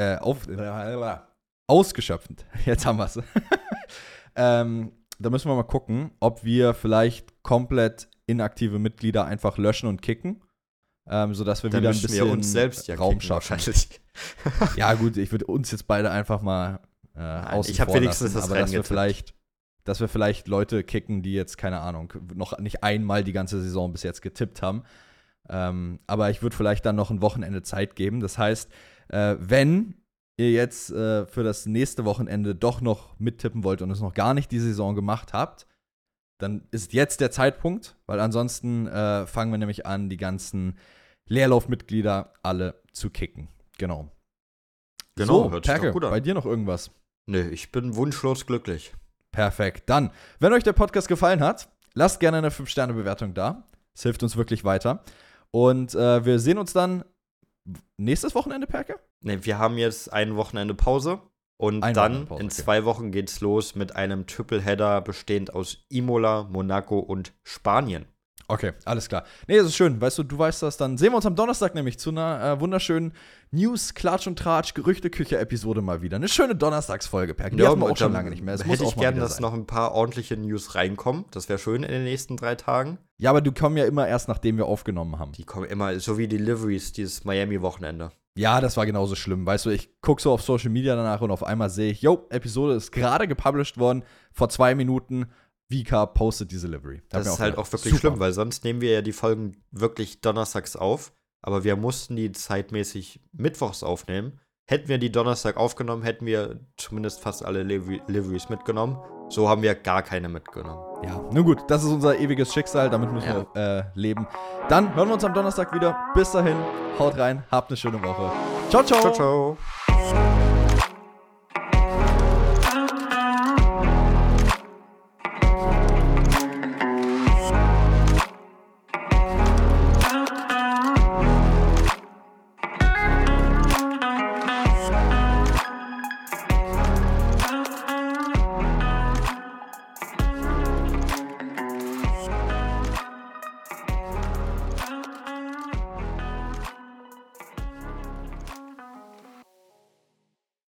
Jetzt haben wir es. Da müssen wir mal gucken, ob wir vielleicht komplett inaktive Mitglieder einfach löschen und kicken. Sodass wir wieder ein bisschen uns selbst Raum schaffen. Ja, gut, ich würde uns jetzt beide einfach mal außen ich habe wenigstens das Rennen dass wir vielleicht Leute kicken, die jetzt, keine Ahnung, noch nicht einmal die ganze Saison bis jetzt getippt haben. Aber ich würde vielleicht dann noch ein Wochenende Zeit geben. Das heißt, wenn ihr jetzt für das nächste Wochenende doch noch mittippen wollt und es noch gar nicht die Saison gemacht habt, dann ist jetzt der Zeitpunkt, weil ansonsten fangen wir nämlich an, die ganzen Leerlaufmitglieder alle zu kicken. Genau. So, hört sich Perke, doch gut an. bei dir noch irgendwas? Nö, ich bin wunschlos glücklich. Perfekt. Dann, wenn euch der Podcast gefallen hat, lasst gerne eine 5-Sterne-Bewertung da. Das hilft uns wirklich weiter. Und wir sehen uns dann nächstes Wochenende, Perke? Ne, wir haben jetzt ein Wochenende Pause. Und dann in 2 Wochen geht's los mit einem Tripleheader bestehend aus Imola, Monaco und Spanien. Okay, alles klar. Nee, das ist schön. Weißt du, du weißt das. Dann sehen wir uns am Donnerstag nämlich zu einer wunderschönen News, Klatsch und Tratsch, Gerüchteküche-Episode mal wieder. Eine schöne Donnerstagsfolge, Perke. Die hatten wir auch schon lange nicht mehr. Hätte ich gerne, dass noch ein paar ordentliche News reinkommen. Das wäre schön in den nächsten 3 Tagen. Ja, aber die kommen ja immer erst, nachdem wir aufgenommen haben. Die kommen immer, so wie Deliveries, dieses Miami-Wochenende. Ja, das war genauso schlimm. Weißt du, ich gucke so auf Social Media danach und auf einmal sehe ich, Episode ist gerade gepublished worden, vor 2 Minuten. Vika postet die Delivery. Das ist halt auch wirklich schlimm, weil sonst nehmen wir ja die Folgen wirklich donnerstags auf, aber wir mussten die zeitmäßig mittwochs aufnehmen. Hätten wir die Donnerstag aufgenommen, hätten wir zumindest fast alle Deliveries mitgenommen. So haben wir gar keine mitgenommen. Ja, nun gut, das ist unser ewiges Schicksal, damit müssen wir leben. Dann hören wir uns am Donnerstag wieder. Bis dahin, haut rein, habt eine schöne Woche. Ciao, ciao. Ciao, ciao.